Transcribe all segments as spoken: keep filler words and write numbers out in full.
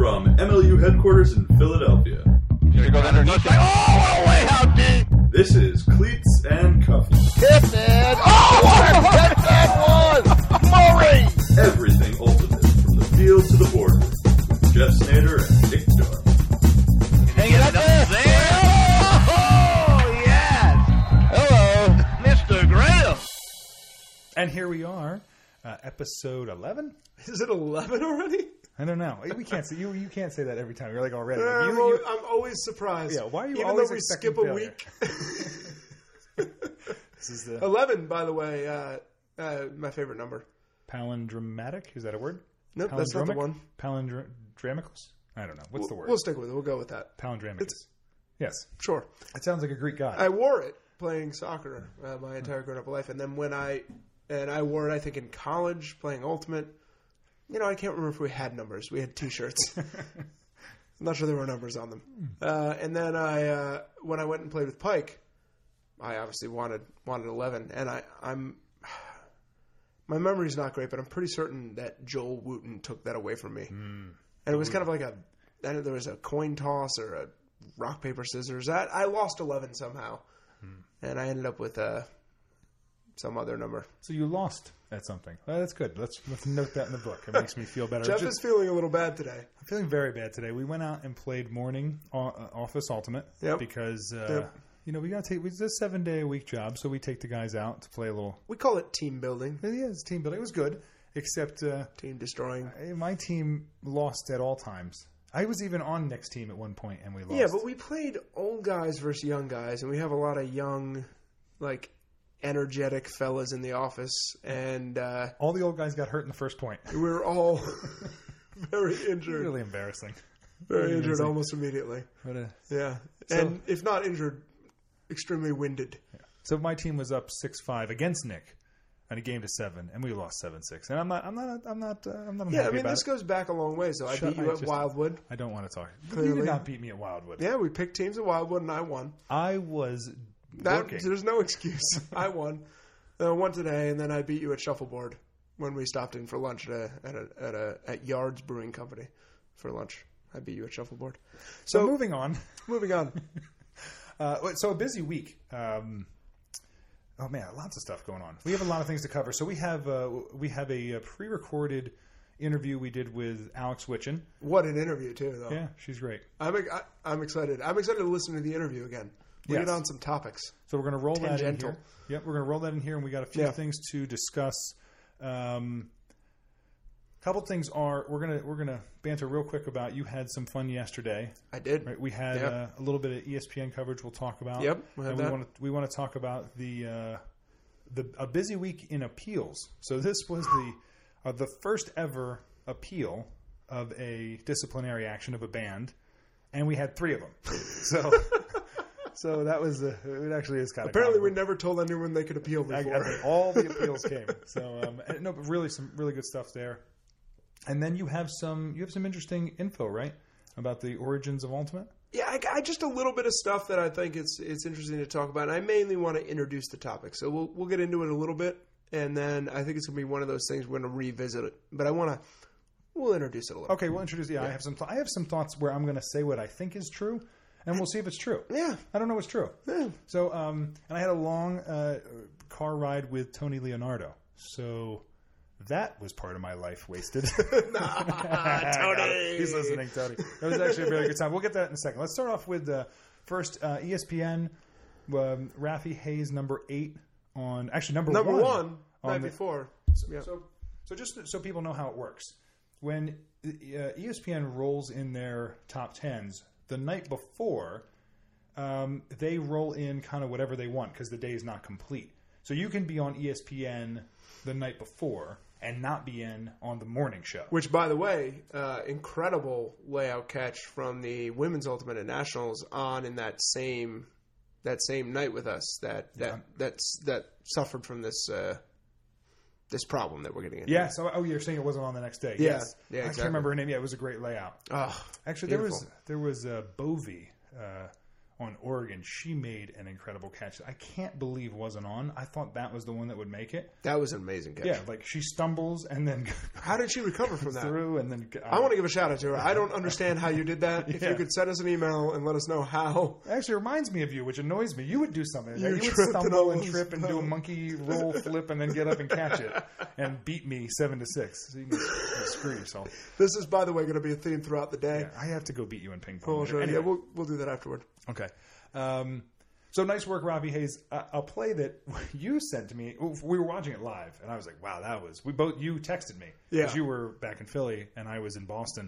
From M L U headquarters in Philadelphia. You're going underneath it. Oh, way out deep! This is Cleats and Cuffs. Hit it! Oh, what a hit that was! Murray! Everything ultimate from the field to the boardroom. With Jeff Snyder and Nick Darby. Hang it up there! Oh, yes! Hello, Mister Graham. And here we are, uh, episode eleven. Is it eleven already? I don't know. We can't say you. You can't say that every time. You're like already. Uh, You- I'm, you- always, I'm always surprised. Yeah, why are you Even always though we expecting skip a failure? week. This is the eleven, by the way, uh, uh, my favorite number. palindromatic. Is that a word? Nope, that's not the Palindromic? one. Palindramicals? I don't know. What's the We'll- word? We'll stick with it. We'll go with that. Palindramicus. It's- Yes. Sure. It sounds like a Greek god. I wore it playing soccer uh, my entire grown-up life, and then when I and I wore it, I think in college playing Ultimate. You know, I can't remember if we had numbers. We had T-shirts. I'm not sure there were numbers on them. Uh, and then I, uh, when I went and played with Pike, I obviously wanted wanted eleven, and I, I'm my memory's not great, but I'm pretty certain that Joel Wooten took that away from me. Mm. And it was kind of like a, and there was a coin toss or a rock paper scissors. I, I lost eleven somehow, mm. and I ended up with uh, some other number. So you lost at something. Well, that's good. Let's let's note that in the book. It makes me feel better. Jeff Just- is feeling a little bad today. I'm feeling very bad today. We went out and played morning uh, Office Ultimate Yep. because uh, Yep. you know we got to take. It's a seven day a week job, so we take the guys out to play a little. We call it team building, Yeah, it's team building. It was good, except uh, team destroying. my team lost at all times. I was even on Nick's team at one point, and we lost. Yeah, but we played old guys versus young guys, and we have a lot of young, like, energetic fellas in the office, and uh, all the old guys got hurt in the first point. we were all very injured. Really embarrassing. Very really injured amazing. almost immediately. But, uh, Yeah. So- And if not injured, extremely winded. so my team was up six five against Nick, and a game to seven, and we lost seven six. And I'm not, I'm not, I'm not, uh, I'm not Yeah, I unhappy mean, about this it. goes back a long way. So I Shut- beat you I at just- Wildwood. I don't want to talk. You Clearly. did not beat me at Wildwood. Yeah, we picked teams at Wildwood, and I won. I was That, working. there's no excuse. I won. Then I won today, and then I beat you at Shuffleboard when we stopped in for lunch at a, at a, at, a, at Yards Brewing Company for lunch. I beat you at Shuffleboard. So So, moving on. moving on. Uh, so a busy week. Um, oh man, lots of stuff going on. We have a lot of things to cover. So we have uh, we have a, uh pre-recorded interview we did with Alex Witchen. What an interview, too, though. Yeah, she's great. I'm, I, I'm excited. I'm excited to listen to the interview again. We Yes. get on some topics. So we're going to roll that in Tangential. here. Yep, we're going to roll that in here, and we got a few Yeah. things to discuss. Um, couple things are we're gonna we're gonna banter real quick about. You had some fun yesterday. I did. Right? We had Yep. uh, a little bit of E S P N coverage. We'll talk about. Yep, we had and we that. want to we want to talk about the uh, the a busy week in appeals. So this was the uh, the first ever appeal of a disciplinary action of a band, and we had three of them. So so that was uh, it. Actually, is kind of Apparently, we never told anyone they could appeal I, I before. think all the appeals came. So um, and, no, but really some really good stuff there. And then you have some you have some interesting info, right, about the origins of Ultimate. Yeah, I, I just a little bit of stuff that I think it's it's interesting to talk about. And I mainly want to introduce the topic, so we'll we'll get into it a little bit, and then I think it's gonna be one of those things we're gonna revisit it. But I want to we'll introduce it a little. Okay, we'll introduce. Yeah, I have some. Th- I have some thoughts where I'm going to say what I think is true, and we'll see if it's true. Yeah. I don't know what's true. Yeah. So, um, and I had a long uh, car ride with Tony Leonardo. So that was part of my life wasted. Tony, He's listening, Tony. That was actually a very good time. We'll get that in a second. Let's start off with uh, first uh, E S P N. Um, Rafi Hayes, number eight on actually number, Number one, one, on night the- before. Yeah. So, so just so people know how it works, when uh, E S P N rolls in their top tens the night before, um, they roll in kind of whatever they want because the day is not complete. So you can be on E S P N the night before and not be in on the morning show. Which, by the way, uh, incredible layout catch from the Women's Ultimate at Nationals on in that same that same night with us that that Yeah. that's that suffered from this uh, this problem that we're getting into. Yeah. So, oh, you're saying it wasn't on the next day? Yeah. Yes. Yeah, I can't exactly. remember her name. Yeah, it was a great layout. Oh, Actually, there was beautiful. there was uh, Bovey uh, on Oregon, she made an incredible catch. I can't believe wasn't on. I thought that was the one that would make it. That was an amazing catch. Yeah, like she stumbles and then How did she recover from that? through and then. Uh, I want to give a shout out to her. I don't understand how you did that. If Yeah. you could send us an email and let us know how. Actually, reminds me of you, which annoys me. You would do something. You You, would tripped and stumble and almost trip and do a fell. monkey roll flip and then get up and catch it and beat me seven to six. So you can just screw yourself. This is, by the way, going to be a theme throughout the day. Yeah, I have to go beat you in ping pong. Oh, sure. Anyway. Yeah, we'll, we'll do that afterward. Okay. Um, so nice work, Robbie Hayes. A, a play that you sent to me. We were watching it live, and I was like, "Wow, that was." We both. You texted me Yeah. because you were back in Philly, and I was in Boston.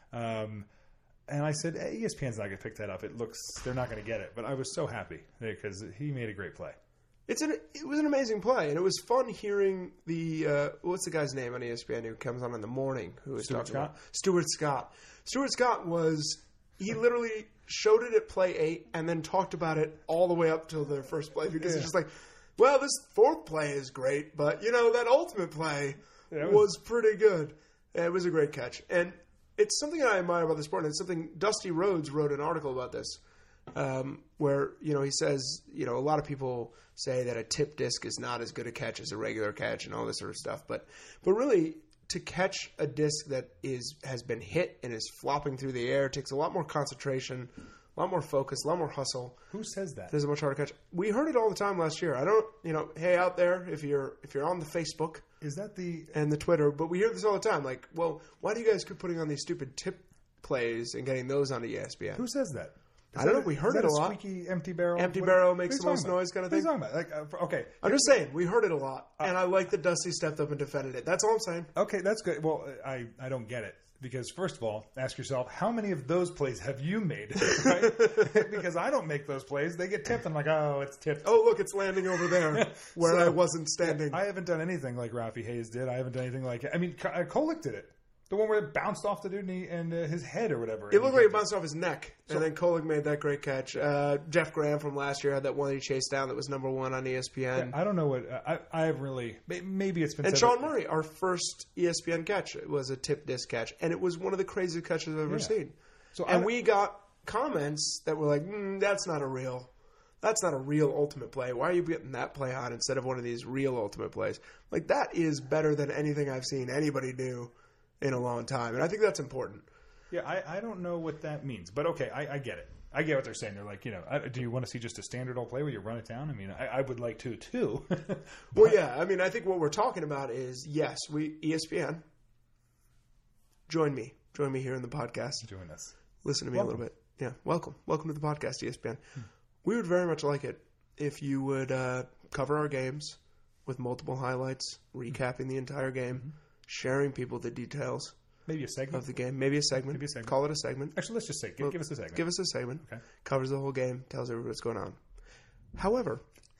Um, and I said, hey, E S P N's not going to pick that up. It looks they're not going to get it. But I was so happy because he made a great play. It's an it was an amazing play, and it was fun hearing the uh, what's the guy's name on E S P N who comes on in the morning who was Stuart talking Scott? about Stuart Scott. Stuart Scott was he literally showed it at play eight and then talked about it all the way up till their first play because Yeah. it's just like, well, this fourth play is great, but you know that ultimate play Yeah, it was, was- pretty good. It was a great catch, and it's something I admire about the sport. And it's something Dusty Rhodes wrote an article about this. Um, where, you know, he says, you know, a lot of people say that a tip disc is not as good a catch as a regular catch and all this sort of stuff. But, but really, to catch a disc that is has been hit and is flopping through the air takes a lot more concentration, a lot more focus, a lot more hustle. Who says that? There's a much harder catch. We heard it all the time last year. I don't, you know, hey, out there, if you're if you're on the Facebook Is that the? and the Twitter, but we hear this all the time. Like, well, why do you guys keep putting on these stupid tip plays and getting those onto E S P N? Who says that? Is I don't that know. We is heard that it a lot. Squeaky empty barrel. Empty What- barrel what makes are you the most talking about? noise kind of What are you thing? talking about? Like, uh, okay, I'm just saying, we heard it a lot, and I like that Dusty stepped up and defended it. That's all I'm saying. okay, that's good. Well, I I don't get it. Because first of all, ask yourself, how many of those plays have you made? Right? Because I don't make those plays. They get tipped. I'm like, oh, it's tipped. Oh, look, it's landing over there where So, I wasn't standing. I haven't done anything like Rafi Hayes did. I haven't done anything like I mean, Ko- uh, Kolek did it. The one where it bounced off the dude and, he, and uh, his head or whatever. It And looked he like it kept bounced off his neck, and then Kolek made that great catch. Uh, Jeff Graham from last year had that one he chased down that was number one on E S P N. I don't know what uh, I. I have really may- maybe it's been And said Sean that- Murray, our first E S P N catch, was a tip disc catch, and it was one of the craziest catches I've ever Yeah. seen. So and I- we got comments that were like, mm, "That's not a real, that's not a real ultimate play. Why are you getting that play on instead of one of these real ultimate plays? Like that is better than anything I've seen anybody do in a long time, and I think that's important." Yeah, I, I don't know what that means, but okay, I, I get it. I get what they're saying. They're like, you know, I, do you want to see just a standard old play where you run it down? I mean, I, I would like to too. Well, yeah, I mean, I think what we're talking about is yes, we E S P N. Join me, join me here in the podcast. Doing this. Listen to me Welcome. a little bit. Yeah, welcome. Welcome to the podcast, E S P N. We would very much like it if you would uh, cover our games with multiple highlights, recapping the entire game, sharing people the details Maybe a segment. of the game. Maybe a segment. Maybe a segment. Call it a segment. Actually, let's just say, give, give us a segment. Give us a segment. Okay. Covers the whole game, tells everybody what's going on. However,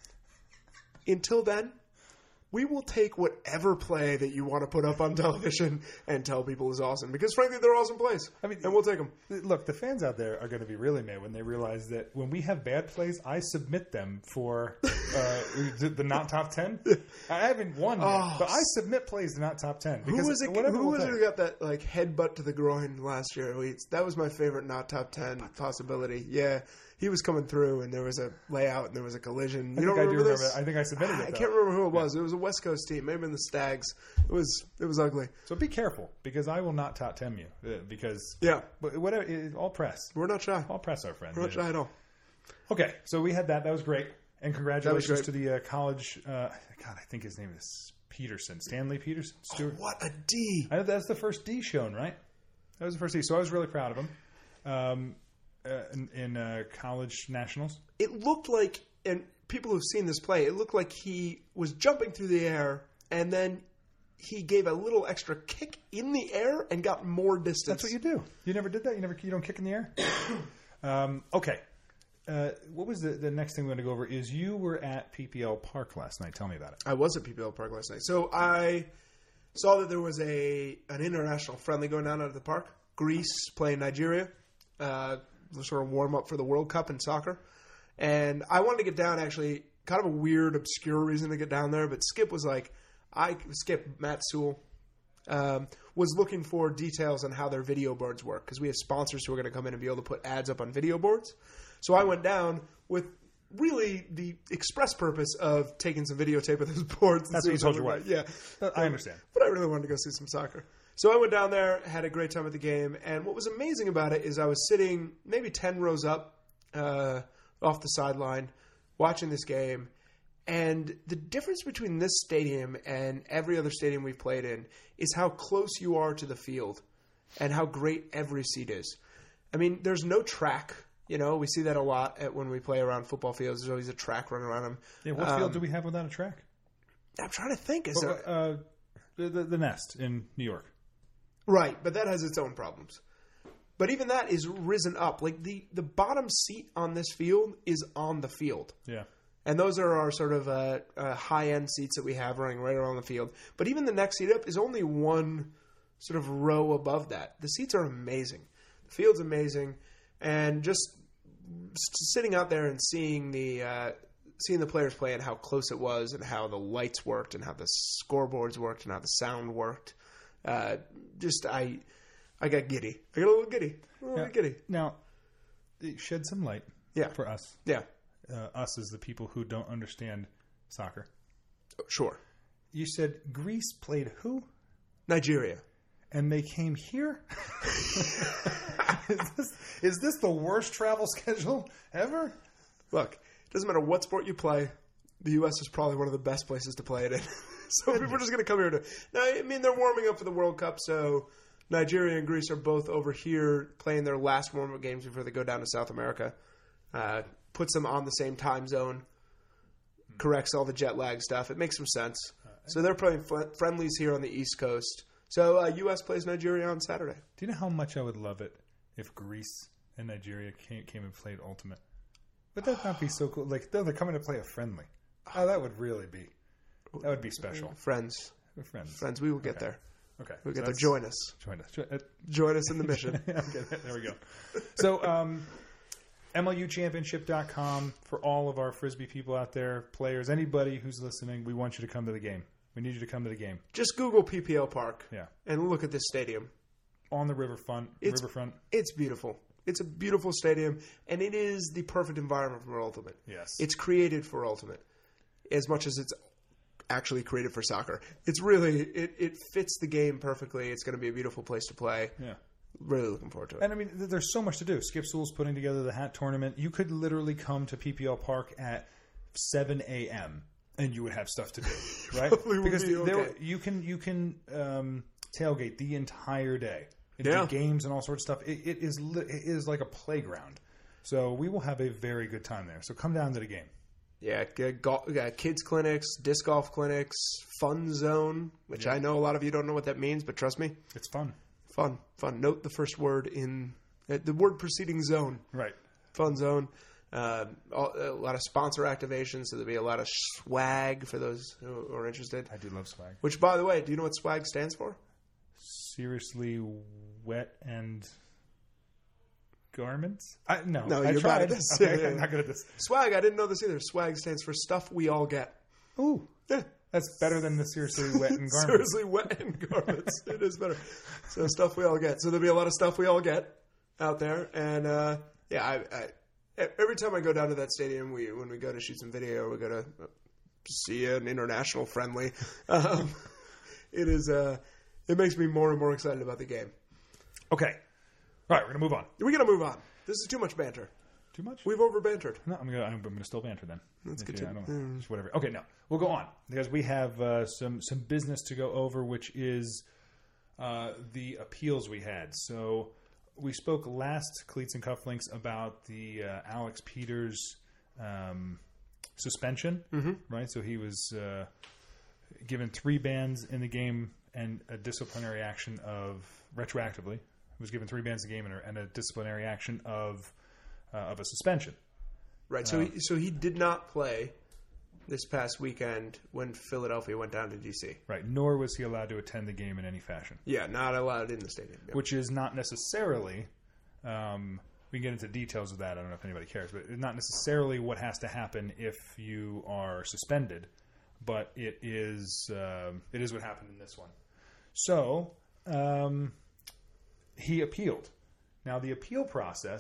until then, we will take whatever play that you want to put up on television and tell people is awesome. Because frankly, they're awesome plays. I mean, and we'll take them. Look, the fans out there are going to be really mad when they realize that when we have bad plays, I submit them for uh, the, the not top ten. I haven't won yet, Oh. but I submit plays to not top ten. Who because was it? whatever Who we'll was it take. who got that like headbutt to the groin last year? We, that was my favorite not top ten possibility. Yeah, he was coming through, and there was a layout, and there was a collision. I You think don't I do remember remember. this? I think I submitted I it. though. can't remember who it was. It was a West Coast team, maybe in the Stags. It was it was ugly. So be careful because I will not top ten you uh, because Yeah, but whatever. It, all press. we're not shy. All press, our friends. We're not shy at all. Okay, so we had that. That was great, and congratulations great. to the uh, college. Uh, God, I think his name is Peterson, Stanley Peterson. Stewart. What a D! I know that's the first D shown, right? That was the first D. So I was really proud of him um, uh, in, in uh, college nationals. It looked like, and people who've seen this play, it looked like he was jumping through the air, and then he gave a little extra kick in the air and got more distance. That's what you do. You never did that. You never. You don't kick in the air. um, okay. Uh, what was the, the next thing we're going to go over? Is you were at P P L Park last night. Tell me about it. I was at P P L Park last night. So I saw that there was a an international friendly going down at the park. Greece playing Nigeria. Uh, sort of warm up for the World Cup in soccer. And I wanted to get down, actually, kind of a weird, obscure reason to get down there. But Skip was like, I Skip, Matt Sewell, um, was looking for details on how their video boards work because we have sponsors who are going to come in and be able to put ads up on video boards. So I went down with really the express purpose of taking some videotape of those boards. That's what you told your wife. Yeah. I understand. But I really wanted to go see some soccer. So I went down there, had a great time at the game, and what was amazing about it is I was sitting maybe ten rows up uh, off the sideline watching this game, and the difference between this stadium and every other stadium we've played in is how close you are to the field and how great every seat is. I mean, there's no track. You know, we see that a lot at when we play around football fields. There's always a track running around them. Yeah, what um, field do we have without a track? I'm trying to think. Is Well, there... uh, the, the, the Nest in New York. Right, but that has its own problems. But even that is risen up. Like, the, the bottom seat on this field is on the field. Yeah. And those are our sort of uh, uh, high-end seats that we have running right around the field. But even the next seat up is only one sort of row above that. The seats are amazing. The field's amazing. And just sitting out there and seeing the uh, seeing the players play and how close it was and how the lights worked and how the scoreboards worked and how the sound worked, uh, just I I got giddy. I got a little giddy. A little Yeah. bit giddy. Now, it shed some light Yeah. for us. Yeah, Uh, us as the people who don't understand soccer. sure. You said Greece played who? Nigeria. And they came here? is, this, is this the worst travel schedule ever? Look, it doesn't matter what sport you play. The U S is probably one of the best places to play it in. So people are just going to come here to. Now, I mean, they're warming up for the World Cup, so Nigeria and Greece are both over here playing their last warm-up games before they go down to South America. Uh, puts them on the same time zone, corrects all the jet lag stuff. It makes some sense. So they're playing fl- friendlies here on the East Coast. So uh, U S plays Nigeria on Saturday. Do you know how much I would love it if Greece and Nigeria came, came and played Ultimate? Would that not be so cool? Like, they're, they're coming to play a friendly. Oh, that would really be. That would be special. Friends. We're friends. Friends, we will get Okay. there. Okay. We'll So get there. that's- Join us. Join us. Jo- uh, Join us in the mission. okay, there we go. So, um, M L U championship dot com for all of our Frisbee people out there, players, anybody who's listening, we want you to come to the game. We need you to come to the game. Just Google P P L Park Yeah. and look at this stadium. On the riverfront. It's- Riverfront. It's beautiful. It's a beautiful stadium, and it is the perfect environment for Ultimate. Yes. It's created for Ultimate as much as it's actually created for soccer. It's really, it, it fits the game perfectly. It's going to be a beautiful place to play. Yeah. Really looking forward to it. And I mean, th- there's so much to do. Skip Sewell's putting together the hat tournament. You could literally come to P P L Park at seven a.m. and you would have stuff to do, right? Probably would Because be there, okay. you can you can um, tailgate the entire day. And Yeah. do games and all sorts of stuff. It, it is li- it is like a playground. So we will have a very good time there. So come down to the game. Yeah, g- golf, yeah, kids clinics, disc golf clinics, fun zone, which I know a lot of you don't know what that means, but trust me, It's fun. fun, fun. Note the first word in uh, the word preceding zone. Right. Fun zone. Uh, all, a lot of sponsor activations, so there'll be a lot of swag for those who are interested. I do love swag. Which, by the way, do you know what swag stands for? Seriously wet and garments? I, no, No, I you're tried. bad at this. Okay, Yeah, yeah. I'm not good at this. Swag, I didn't know this either. Swag stands for stuff we all get. Ooh. Yeah. That's better than the seriously wet and garments. Seriously wet and garments. It is better. So stuff we all get. So there'll be a lot of stuff we all get out there. And uh, yeah, I, I, every time I go down to that stadium, we when we go to shoot some video, we go to see an international friendly. Um, it is. Uh, it makes me more and more excited about the game. Okay. All right, we're going to move on. We're gonna move on. This is too much banter. Too much? We've over bantered. No, I'm gonna I'm gonna still banter then. Let's If get you- to- I don't, just whatever. Okay, no, we'll go on because we have uh, some some business to go over, which is uh, the appeals we had. So we spoke last Cleats and Cufflinks about the uh, Alex Peters um, suspension, mm-hmm. right? So he was uh, given three bans in the game and a disciplinary action of retroactively. He was given three bans in the game and a, and a disciplinary action of uh, of a suspension. Right. So he, so he did not play this past weekend when Philadelphia went down to D C. Right, nor was he allowed to attend the game in any fashion, Yeah, not allowed in the stadium. Yep. which is not necessarily. Um, we can get into details of that. I don't know if anybody cares, but it's not necessarily what has to happen if you are suspended, but it is um, it is what happened in this one. So um, he appealed. Now, the appeal process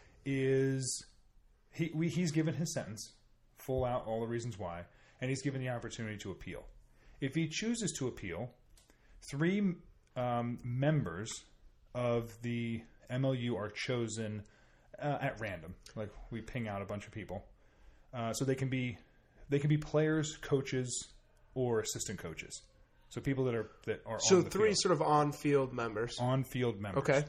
is he we, he's given his sentence, full out, all the reasons why, and he's given the opportunity to appeal. If he chooses to appeal, three um, members of the M L U are chosen uh, at random. Like, we ping out a bunch of people. Uh, so they can be they can be players, coaches, or assistant coaches. So people that are that are So on the three field. sort of on-field members. On-field members. Okay.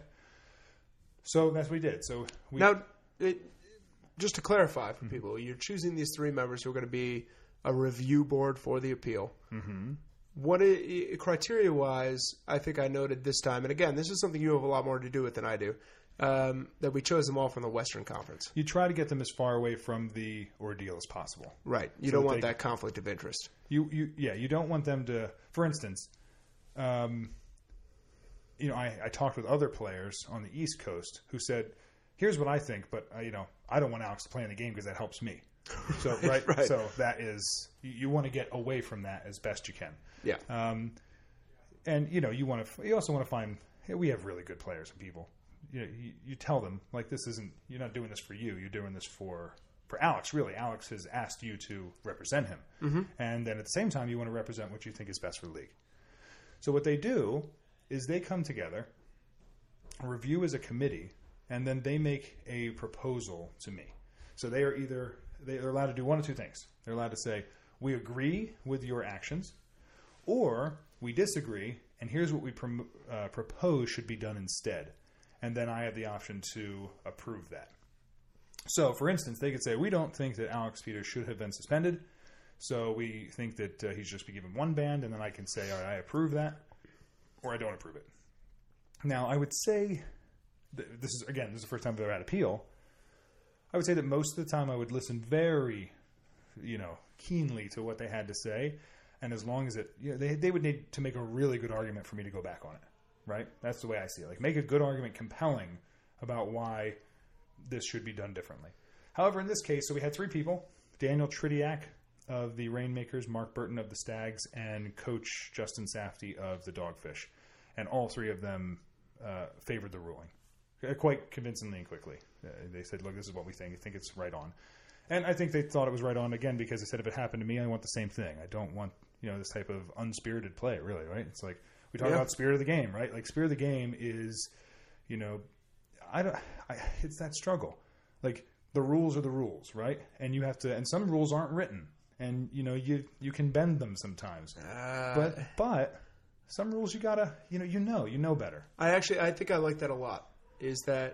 So that's what we did. So we, Now, it, just to clarify for people, you're choosing these three members who are going to be a review board for the appeal. Mm-hmm. What i- criteria-wise, I think I noted this time, and again, this is something you have a lot more to do with than I do, um, that we chose them all from the Western Conference. you try to get them as far away from the ordeal as possible. Right. You So don't that want they- that conflict of interest. You, you, yeah, you don't want them to. For instance, um, you know, I, I talked with other players on the East Coast who said, "Here's what I think, but uh, you know, I don't want Alex to play in the game because that helps me." So right, Right. so that is you, you want to get away from that as best you can. Yeah. Um, and you know, you want to. You also want to find. Hey, we have really good players and people. You know, you, you tell them like this isn't. You're not doing this for you. You're doing this for for Alex. Really, Alex has asked you to represent him, mm-hmm. and then at the same time, you want to represent what you think is best for the league. So what they do is they come together, review as a committee, and then they make a proposal to me. So they are either they're allowed to do one of two things. They're allowed to say, we agree with your actions, or we disagree, and here's what we prom- uh, propose should be done instead. And then I have the option to approve that. So, for instance, they could say, we don't think that Alex Peters should have been suspended, so we think that uh, he should just be given one band, and then I can say, all right, I approve that, or I don't approve it. Now, I would say, th- this is, again, this is the first time I've ever had appeal, I would say that most of the time I would listen very, you know, keenly to what they had to say, and as long as it, you know, they they would need to make a really good argument for me to go back on it, right? That's the way I see it. Like, make a good argument, compelling, about why this should be done differently. However, in this case, so we had three people, Daniel Tridiak of the Rainmakers, Mark Burton of the Stags, and Coach Justin Safety of the Dogfish. And all three of them uh, favored the ruling, uh, quite convincingly and quickly. Uh, they said, look, this is what we think. I think it's right on. And I think they thought it was right on, again, because they said if it happened to me, I want the same thing. I don't want, you know, this type of unspirited play, really, right? It's like, we talk Yeah. about spirit of the game, right? Like, spirit of the game is, you know, I don't, I, it's that struggle. Like, the rules are the rules, right? And you have to, and some rules aren't written. And, you know, you, you can bend them sometimes. Uh, But, but some rules you gotta, you know, you know, you know better. I actually, I think I like that a lot, is that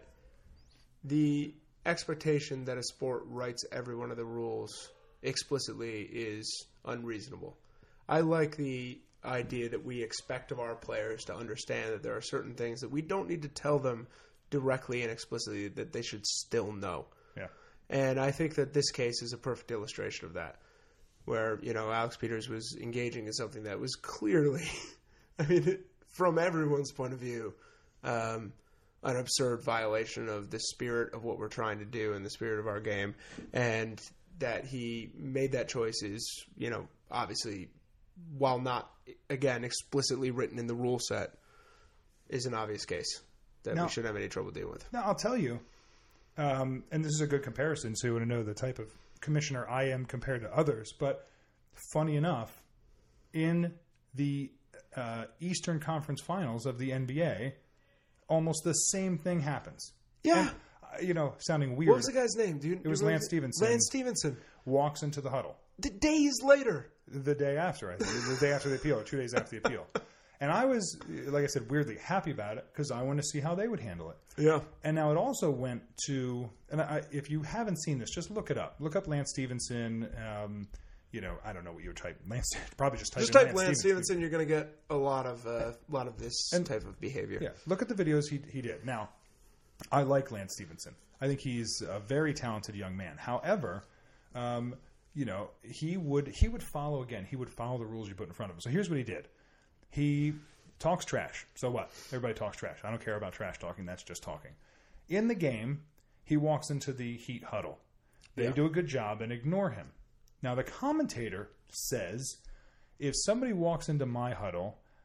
the expectation that a sport writes every one of the rules explicitly is unreasonable. I like the idea that we expect of our players to understand that there are certain things that we don't need to tell them directly and explicitly that they should still know. Yeah. And I think that this case is a perfect illustration of that, where, you know, Alex Peters was engaging in something that was clearly, I mean, from everyone's point of view, um, an absurd violation of the spirit of what we're trying to do and the spirit of our game. And that he made that choice is, you know, obviously, while not, again, explicitly written in the rule set, is an obvious case that Now- we shouldn't have any trouble dealing with. Now, I'll tell you, um, and this is a good comparison, so you want to know the type of commissioner I am compared to others. But funny enough, in the uh, Eastern Conference Finals of the N B A, almost the same thing happens. Yeah. And, uh, you know, sounding weird. What was the guy's name? Do you, It was do you remember- Lance Stevenson. Lance Stevenson. Walks into the huddle The days later. the day after, I think, the day after the appeal, or two days after the appeal. And I was, like I said, weirdly happy about it because I wanted to see how they would handle it. Yeah. And now it also went to, and I, if you haven't seen this, just look it up. Look up Lance Stevenson. Um, you know, I don't know what you would type. Lance, probably just type. Just in type Lance Stevenson. You're going to get a lot of uh, lot of this And- type of behavior. Yeah, look at the videos he he did. Now, I like Lance Stevenson. I think he's a very talented young man. However, um, you know, he would he would follow again. He would follow the rules you put in front of him. So here's what he did. He talks trash. So what? Everybody talks trash. I don't care about trash talking. That's just talking. In the game, he walks into the Heat huddle. They Yeah. do a good job and ignore him. Now, the commentator says, if somebody walks into my huddle,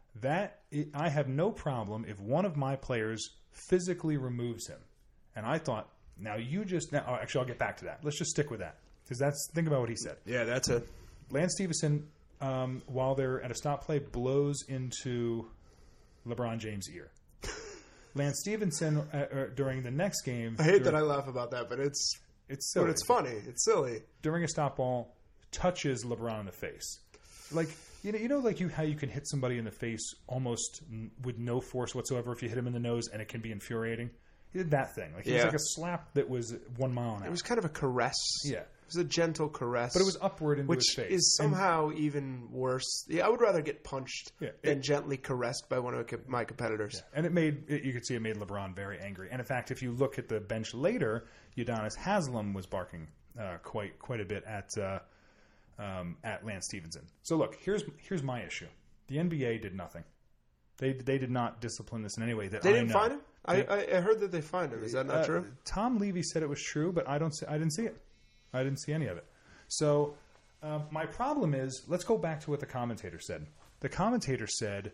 That I have no problem if one of my players physically removes him. And I thought, now you just now. Oh, actually, I'll get back to that. Let's just stick with that because that's think about what he said. Yeah, that's a Lance Stevenson, um, while they're at a stop play, blows into LeBron James' ear. Lance Stevenson uh, uh, during the next game. I hate during, that I laugh about that, but it's it's silly. but it's funny. It's silly. During a stop ball, touches LeBron in the face, like you know, you know, like you how you can hit somebody in the face almost n- with no force whatsoever if you hit him in the nose, and it can be infuriating. He did that thing. Like it was Yeah. like a slap that was one mile an hour. It was kind of a caress. Yeah. It was a gentle caress. But it was upward into which his face. is somehow even worse. Yeah, I would rather get punched Yeah, than it- gently caressed by one of my competitors. And it made it, you could see it made LeBron very angry. And in fact, if you look at the bench later, Udonis Haslem was barking uh, quite quite a bit at uh, um, at Lance Stevenson. So look, here's here's my issue: the N B A did nothing. They they did not discipline this in any way that They I didn't know. find him? They- I, I heard that they fined him. Is that not Uh, true? Tom Levy said it was true, but I don't. See, I didn't see it. I didn't see any of it. So uh, my problem is, let's go back to what the commentator said. The commentator said,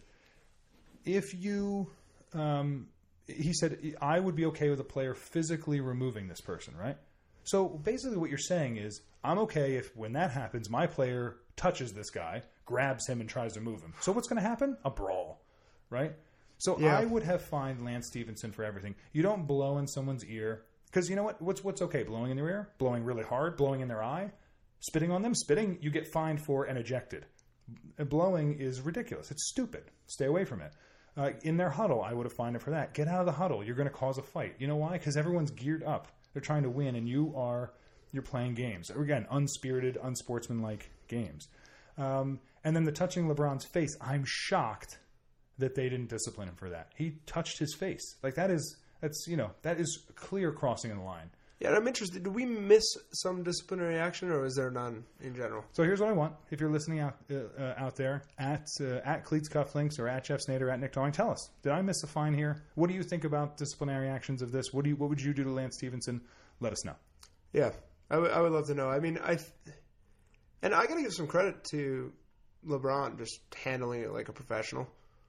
if you, um, he said, I would be okay with a player physically removing this person, right? So basically, what you're saying is, I'm okay if when that happens, my player touches this guy, grabs him, and tries to move him. So what's going to happen? A brawl, right? So Yeah. I would have fined Lance Stevenson for everything. You don't blow in someone's ear. Because you know what? What's what's okay? Blowing in their ear? Blowing really hard? Blowing in their eye? Spitting on them? Spitting, you get fined for and ejected. Blowing is ridiculous. It's stupid. Stay away from it. Uh, in their huddle, I would have fined them for that. Get out of the huddle. You're going to cause a fight. You know why? Because everyone's geared up. They're trying to win, and you are you're playing games. Again, unspirited, unsportsmanlike games. Um, and then the touching LeBron's face. I'm shocked that they didn't discipline him for that. He touched his face. Like that is that's you know that is clear crossing in the line. Yeah, and I'm interested. Did we miss some disciplinary action, or is there none in general? So here's what I want. If you're listening out uh, uh, out there at uh, at Cleats Cufflinks or at Jeff Snyder at Nick Dawing, tell us. Did I miss a fine here? What do you think about disciplinary actions of this? What do you what would you do to Lance Stevenson? Let us know. Yeah, I would- I would love to know. I mean, I th- and I got to give some credit to LeBron just handling it like a professional.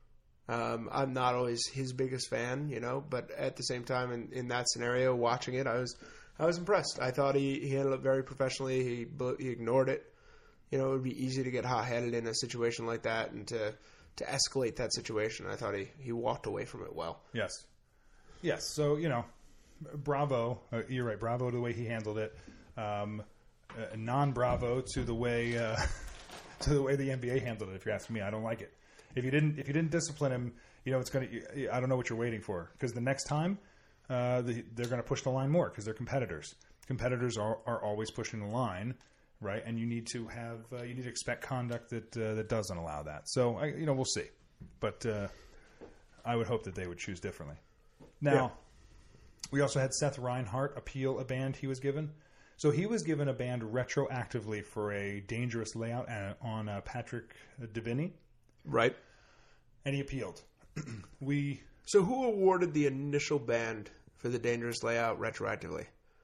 Um, I'm not always his biggest fan, you know, but at the same time, in, in that scenario, watching it, I was I was impressed. I thought he, he handled it very professionally. He bl- he ignored it. You know, it would be easy to get hot-headed in a situation like that and to to escalate that situation. I thought he, he walked away from it well. Yes. Yes. So, you know, bravo. Uh, you're right. Bravo to the way he handled it. Um, uh, non-bravo to the way uh, to the way the N B A handled it. If you're asking me, I don't like it. If you didn't if you didn't discipline him, you know it's going to. I don't know what you're waiting for because the next time uh, the, they're going to push the line more because they're competitors. Competitors are, are always pushing the line, right? And you need to have uh, you need to expect conduct that uh, that doesn't allow that. So I, you know we'll see, but uh, I would hope that they would choose differently. Now, Yeah. we also had Seth Reinhart appeal a band he was given. So he was given a band retroactively for a dangerous layout on uh, Patrick Deviney, Right. and he appealed. we So who awarded the initial ban for the dangerous layout retroactively?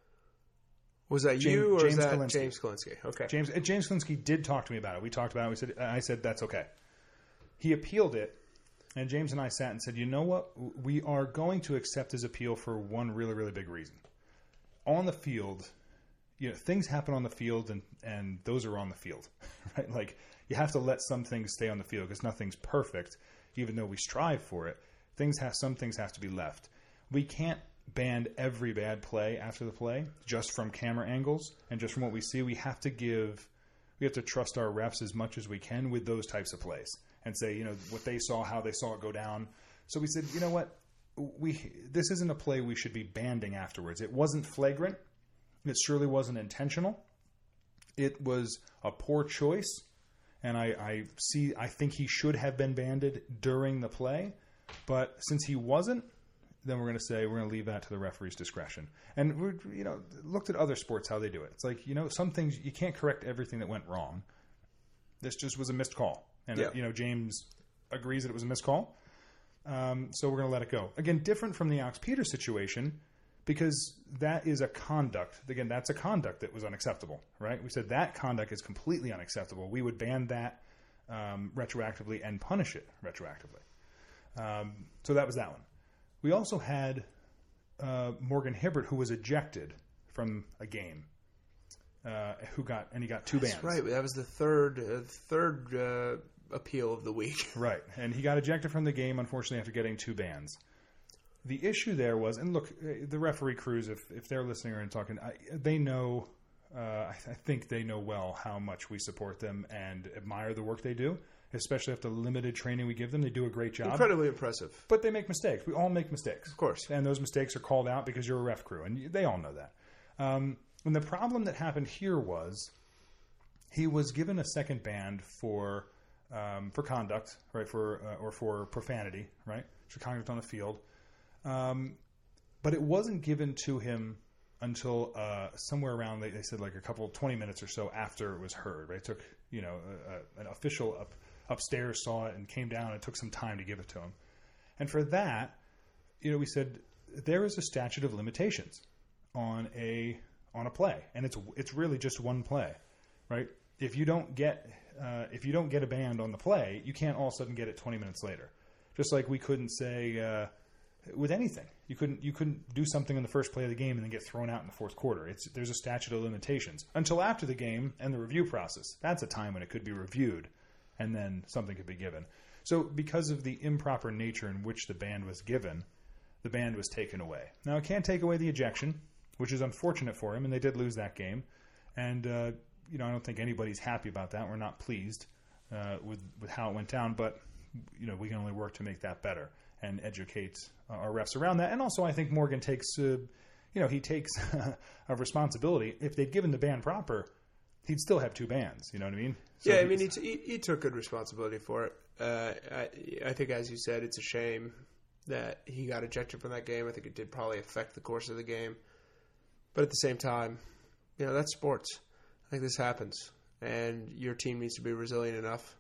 Was that James- you or James was that Kalinsky. James Kalinsky? Okay. James uh, James Kalinsky did talk to me about it. We talked about it. We said I said that's okay. He appealed it, and James and I sat and said, you know what? We are going to accept his appeal for one really really big reason. On the field, you know, things happen on the field, and and those are on the field, right? Like you have to let some things stay on the field because nothing's perfect, even though we strive for it. Things have some things have to be left. We can't ban every bad play after the play just from camera angles and just from what we see. We have to give, we have to trust our refs as much as we can with those types of plays and say, you know, what they saw, how they saw it go down. So we said, you know what, we this isn't a play we should be banding afterwards. It wasn't flagrant. It surely wasn't intentional. It was a poor choice, and I, I see. I think he should have been banded during the play, but since he wasn't, then we're going to say we're going to leave that to the referee's discretion. And we, you know, looked at other sports how they do it. It's like you know, some things you can't correct everything that went wrong. This just was a missed call, and Yeah. you know, James agrees that it was a missed call. Um, so we're going to let it go. Again, different from the Alex Peters situation. Because that is a conduct. Again, that's a conduct that was unacceptable, right? We said that conduct is completely unacceptable. We would ban that um, retroactively and punish it retroactively. Um, so that was that one. We also had uh, Morgan Hibbert, who was ejected from a game, uh, who got and he got two That's bans. right. That was the third uh, third uh, appeal of the week. Right, and he got ejected from the game, unfortunately, after getting two bans. The issue there was, and look, the referee crews, if if they're listening and talking, I, they know. Uh, I, I think they know well how much we support them and admire the work they do, especially after the limited training we give them. They do a great job. Incredibly impressive. But they make mistakes. We all make mistakes. Of course. And those mistakes are called out because you're a ref crew, and they all know that. Um, and the problem that happened here was he was given a second ban for um, for conduct, right, for uh, or for profanity, right, for conduct on the field. Um, but it wasn't given to him until uh, somewhere around, they, they said like a couple, twenty minutes or so after it was heard. Right? It took, you know, a, a, an official up, upstairs saw it and came down. It took some time to give it to him. And for that, you know, we said there is a statute of limitations on a on a play, and it's it's really just one play, right? If you don't get uh, if you don't get a ban on the play, you can't all of a sudden get it twenty minutes later. Just like we couldn't say. Uh, With anything, you couldn't you couldn't do something in the first play of the game and then get thrown out in the fourth quarter. It's there's a statute of limitations until after the game and the review process. That's a time when it could be reviewed, and then something could be given. So because of the improper nature in which the ban was given, the ban was taken away. Now it can't take away the ejection, which is unfortunate for him, and they did lose that game. And uh, you know I don't think anybody's happy about that. We're not pleased uh, with with how it went down, but you know we can only work to make that better and educate uh, our refs around that. And also I think Morgan takes, uh, you know, he takes a responsibility. If they'd given the ban proper, he'd still have two bans. You know what I mean? So yeah, I mean, he, t- he, he took good responsibility for it. Uh, I, I think, as you said, it's a shame that he got ejected from that game. I think it did probably affect the course of the game. But at the same time, you know, that's sports. I think this happens. And your team needs to be resilient enough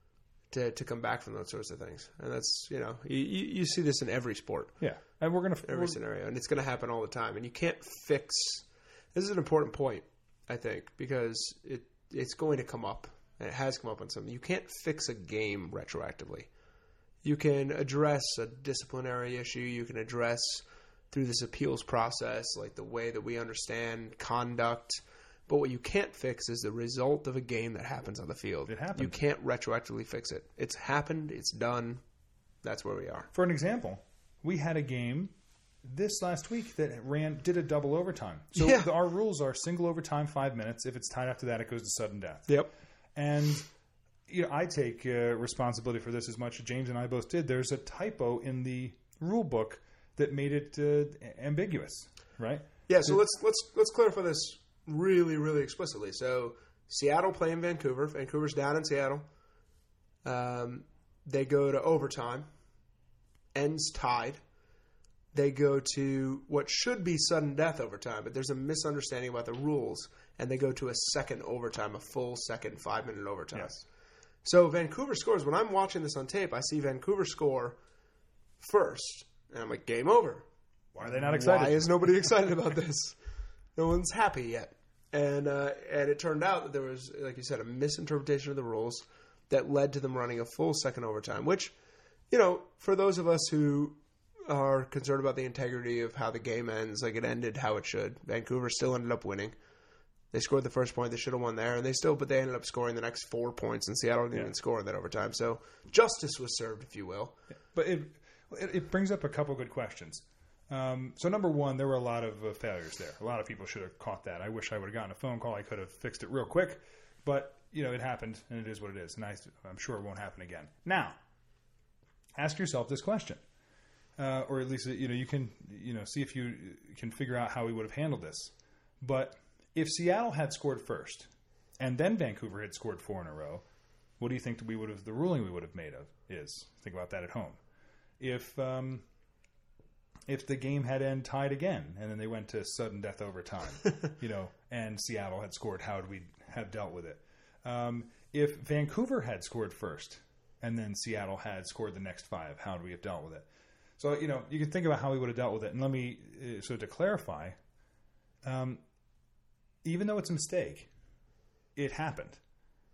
to to come back from those sorts of things. And that's, you know, you, you see this in every sport. Yeah. And we're going to... Every scenario. And it's going to happen all the time. And you can't fix... This is an important point, I think, because it it's going to come up. And it has come up on something. You can't fix a game retroactively. You can address a disciplinary issue. You can address through this appeals process, like the way that we understand conduct. But what you can't fix is the result of a game that happens on the field. It happened. You can't retroactively fix it. It's happened. It's done. That's where we are. For an example, we had a game this last week that ran did a double overtime. So Yeah. the, our rules are single overtime, five minutes. If it's tied after that, it goes to sudden death. Yep. And you know, I take uh, responsibility for this as much as James and I both did. There's a typo in the rule book that made it uh, ambiguous, right? Yeah. So let's let's let's clarify this really, really explicitly. So Seattle playing Vancouver. Vancouver's down in Seattle. Um, they go to overtime. Ends tied. They go to what should be sudden death overtime, but there's a misunderstanding about the rules, and they go to a second overtime, a full second five-minute overtime. Yes. So Vancouver scores. When I'm watching this on tape, I see Vancouver score first, and I'm like, game over. Why are they not excited? Why is nobody excited about this? No one's happy yet. And uh, and it turned out that there was, like you said, a misinterpretation of the rules that led to them running a full second overtime, which, you know, for those of us who are concerned about the integrity of how the game ends, like it ended how it should. Vancouver still ended up winning. They scored the first point. They should have won there, and they still, but they ended up scoring the next four points, and Seattle didn't Yeah. even score in that overtime. So justice was served, if you will. But it, it it brings up a couple good questions. Um, so number one, there were a lot of uh, failures there. A lot of people should have caught that. I wish I would have gotten a phone call. I could have fixed it real quick. But, you know, it happened, and it is what it is. And I, I'm sure it won't happen again. Now, ask yourself this question. Uh, or at least, you know, you can, you know, see if you can figure out how we would have handled this. But if Seattle had scored first, and then Vancouver had scored four in a row, what do you think that we would have, the ruling we would have made of is? Think about that at home. If um, if the game had end tied again, and then they went to sudden death overtime, you know, and Seattle had scored, how would we have dealt with it? Um, if Vancouver had scored first, and then Seattle had scored the next five, how would we have dealt with it? So, you know, you can think about how we would have dealt with it. And let me, uh, so to clarify, um, even though it's a mistake, it happened.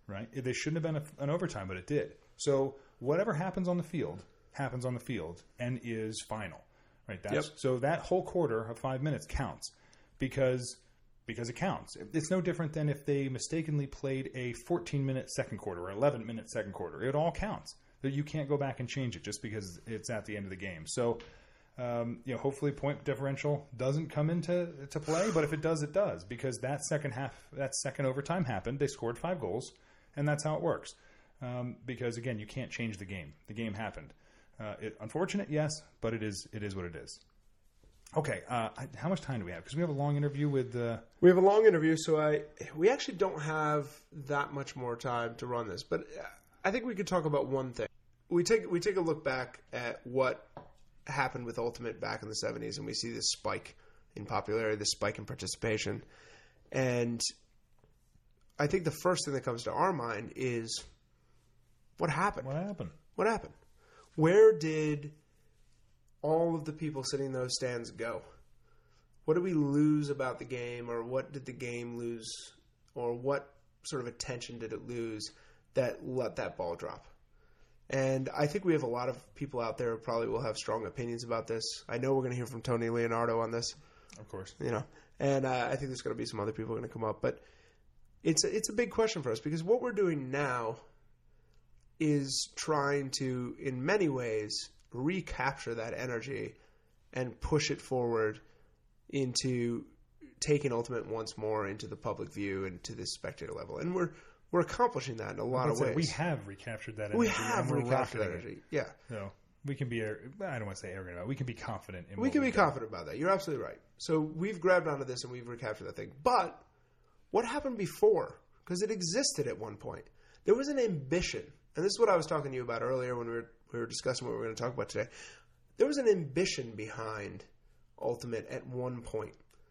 right? They shouldn't have been a, an overtime, but it did. So whatever happens on the field happens on the field and is final, right? That's, Yep. So that whole quarter of five minutes counts because because it counts. It's no different than if they mistakenly played a fourteen-minute second quarter or eleven-minute second quarter. It all counts. You can't go back and change it just because it's at the end of the game. So, um, you know, hopefully point differential doesn't come into to play, but if it does, it does because that second half, that second overtime happened. They scored five goals, and that's how it works. Um, because again, you can't change the game. The game happened. Uh, it, unfortunate, yes, but it is it is what it is. Okay, uh, I, how much time do we have? Because we have a long interview with. Uh, We have a long interview, so I we actually don't have that much more time to run this, but I think we could talk about one thing. We take we take a look back at what happened with Ultimate back in the seventies, and we see this spike in popularity, this spike in participation, and I think the first thing that comes to our mind is what happened. what happened? What happened? Where did all of the people sitting in those stands go? What did we lose about the game, or what did the game lose, or what sort of attention did it lose that let that ball drop? And I think we have a lot of people out there who probably will have strong opinions about this. I know we're going to hear from Tony Leonardo on this, Of course. you know, and uh, I think there's going to be some other people going to come up. But it's a, it's a big question for us because what we're doing now is trying to, in many ways, recapture that energy and push it forward into taking Ultimate once more into the public view and to the spectator level. And we're we're accomplishing that in a lot of Let's say ways. We have recaptured that energy. We have and we're recaptured that rocketing it. energy. Yeah. So we can be, I don't want to say arrogant about it. We can be confident. In We what can be we've done. confident about that. You're absolutely right. So we've grabbed onto this and we've recaptured that thing. But what happened before? Because it existed at one point. There was an ambition. And this is what I was talking to you about earlier when we were, we were discussing what we were going to talk about today. There was an ambition behind Ultimate at one point.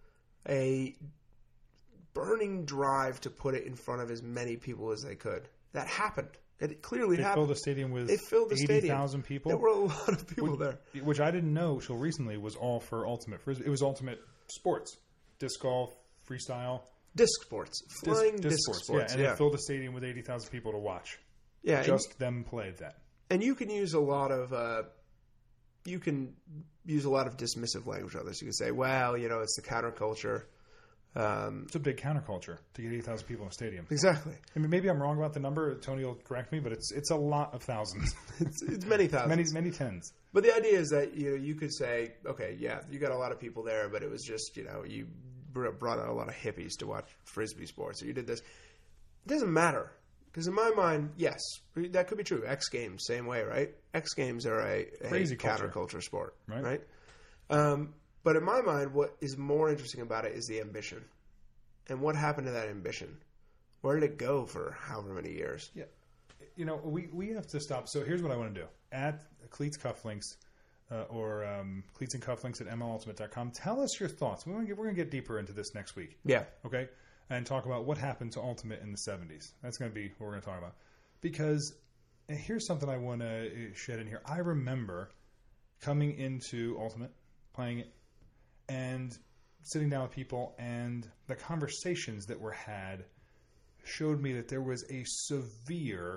A burning drive to put it in front of as many people as they could. That happened. It clearly They happened. filled the stadium with They filled the eighty stadium. thousand people. There were a lot of people which, there. Which I didn't know till recently was all for Ultimate Frisbee. It was Ultimate Sports. Disc golf, freestyle. Disc sports. Flying disc, sports. sports. Yeah, and yeah. it filled the stadium with eighty thousand people to watch. Yeah, and- Just them played that. And you can use a lot of uh, you can use a lot of dismissive language on this. You can say, "Well, you know, it's the counterculture." Um, It's a big counterculture to get eighty thousand people in a stadium. exactly, I mean, maybe I'm wrong about the number. Tony will correct me, but it's it's a lot of thousands, it's, it's many thousands. many many tens. But the idea is that you know you could say, "Okay, yeah, you got a lot of people there, but it was just you know you br- brought out a lot of hippies to watch frisbee sports, or you did this." It doesn't matter because in my mind, yes, that could be true. X Games, same way, right? X Games are a, a Crazy culture. counterculture sport, Right. right? Um, But in my mind, what is more interesting about it is the ambition. And what happened to that ambition? Where did it go for however many years? Yeah. You know, we, we have to stop. So here's what I want to do. At Cleats Cufflinks uh, or um, Cleats and Cufflinks at M L ultimate dot com, tell us your thoughts. We're going to get deeper into this next week. Yeah. Okay? And talk about what happened to Ultimate in the seventies. That's going to be what we're going to talk about. Because and here's something I want to shed in here. I remember coming into Ultimate, playing it, and sitting down with people, and the conversations that were had showed me that there was a severe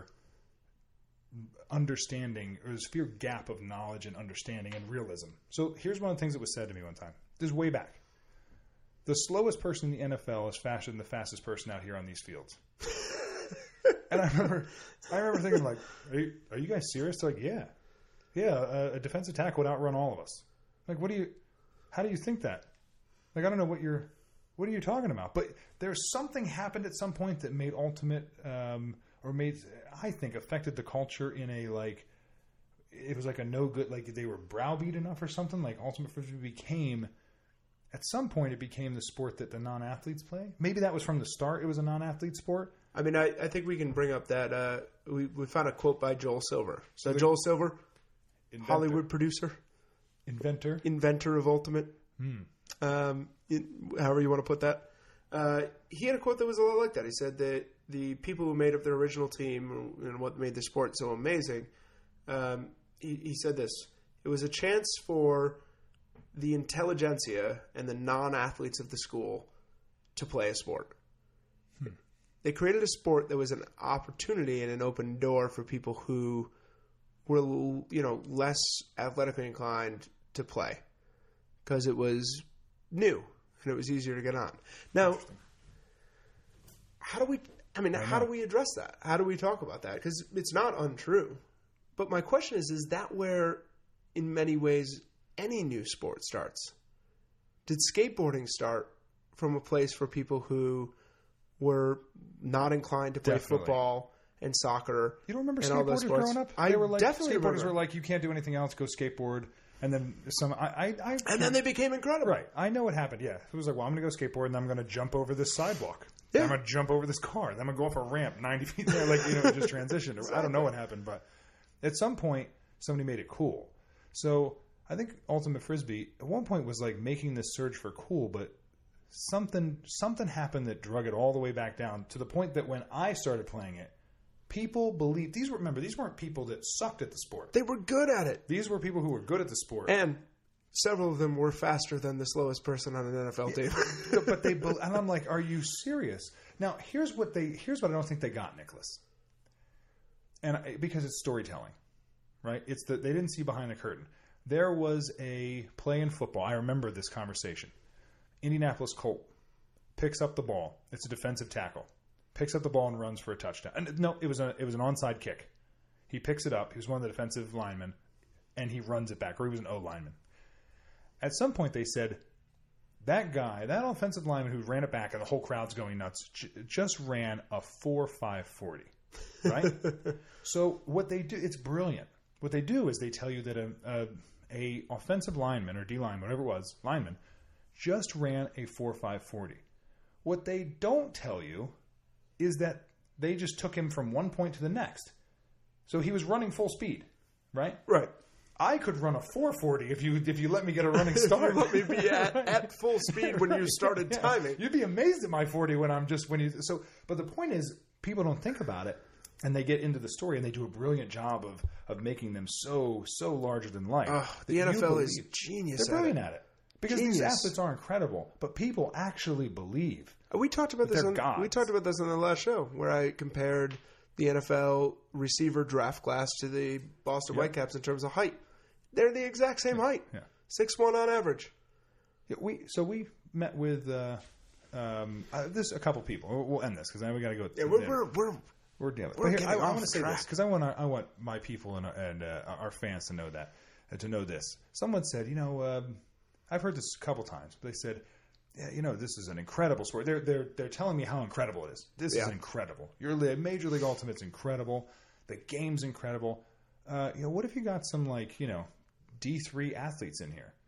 understanding, or a severe gap of knowledge and understanding and realism. So here's one of the things that was said to me one time. This is way back. The slowest person in the N F L is faster than the fastest person out here on these fields. And I remember, I remember thinking, like, are you, are you guys serious? They're like, yeah, yeah. A, a defensive tackle would outrun all of us. Like, what do you? How do you think that? Like, I don't know what you're. What are you talking about? But there's something happened at some point that made Ultimate, um, or made, I think, affected the culture in a like. It was like a no good. Like they were browbeat enough or something. Like Ultimate Frisbee became. At some point, it became the sport that the non-athletes play. Maybe that was from the start. It was a non-athlete sport. I mean, I, I think we can bring up that uh, we we found a quote by Joel Silver. So the- Joel Silver, Inventor. Hollywood producer, Inventor. inventor of Ultimate, Hmm. um, in, however you want to put that. Uh, he had a quote that was a lot like that. He said that the people who made up their original team and what made the sport so amazing, um, he, he said this, it was a chance for the intelligentsia and the non-athletes of the school to play a sport. Hmm. they created a sport that was an opportunity and an open door for people who were, you know, less athletically inclined to play because it was new and it was easier to get on. Now, how do we? I mean, how do we address that? How do we talk about that? Because it's not untrue. But my question is: is that where, in many ways, any new sport starts? Did skateboarding start from a place for people who were not inclined to play Definitely. football and soccer? You don't remember and all those skateboarders sports? growing up? I They were like, definitely skateboarders remember. were like, you can't do anything else, go skateboard. And then some, I, I, I And then they became incredible. right. I know what happened. Yeah, it was like, well, I'm going to go skateboard, and then I'm going to jump over this sidewalk. Yeah. I'm going to jump over this car. Then I'm going to go off a ramp ninety feet there, like you know, it just transitioned. I don't know what happened, but at some point, somebody made it cool. So I think Ultimate Frisbee at one point was like making this surge for cool, but something something happened that drug it all the way back down to the point that when I started playing it, people believed these were remember these weren't people that sucked at the sport. They were good at it. These were people who were good at the sport. And several of them were faster than the slowest person on an N F L team. But they bel- and I'm like, are you serious? Now here's what they here's what I don't think they got, Nicholas. And I, because it's storytelling, right? It's that they didn't see behind the curtain. There was a play in football. I remember this conversation. Indianapolis Colt picks up the ball. It's a defensive tackle. Picks up the ball and runs for a touchdown. And no, it was a it was an onside kick. He picks it up. He was one of the defensive linemen, and he runs it back. Or he was an O lineman. At some point, they said that guy, that offensive lineman who ran it back, and the whole crowd's going nuts, j- just ran a four five forty. Right? So what they do, it's brilliant. What they do is they tell you that a, a, a offensive lineman or D lineman, whatever it was, lineman, just ran a four five forty. What they don't tell you is that they just took him from one point to the next. So he was running full speed, right? Right. I could run a four forty if you if you let me get a running start. Let me be at, at full speed when you started Yeah. timing. You'd be amazed at my forty when I'm just when you so. But the point is, people don't think about it, and they get into the story, and they do a brilliant job of of making them so so larger than life. Oh, that the N F L you is believe. genius They're at brilliant it. at it because Genius. these athletes are incredible, but people actually believe. We talked about this. They're On, gods. we talked about this on the last show, where I compared the N F L receiver draft class to the Boston Yeah. Whitecaps in terms of height. They're the exact same height, Yeah. six one on average. Yeah, we so we met with uh, um, uh, this a couple people. We'll, we'll end this because then we got to go. Yeah, we're we're, we're We're dealing. We're But here, getting I, I off want to say track. this because I want I want my people and, and uh, our fans to know that uh, to know this. Someone said, you know, um, I've heard this a couple times, but they said, yeah, you know, this is an incredible sport. They're they're they're telling me how incredible it is. This is Yeah. incredible. Your li- Major League Ultimate's incredible. The game's incredible. Uh, you know, what if you got some like you know D three athletes in here,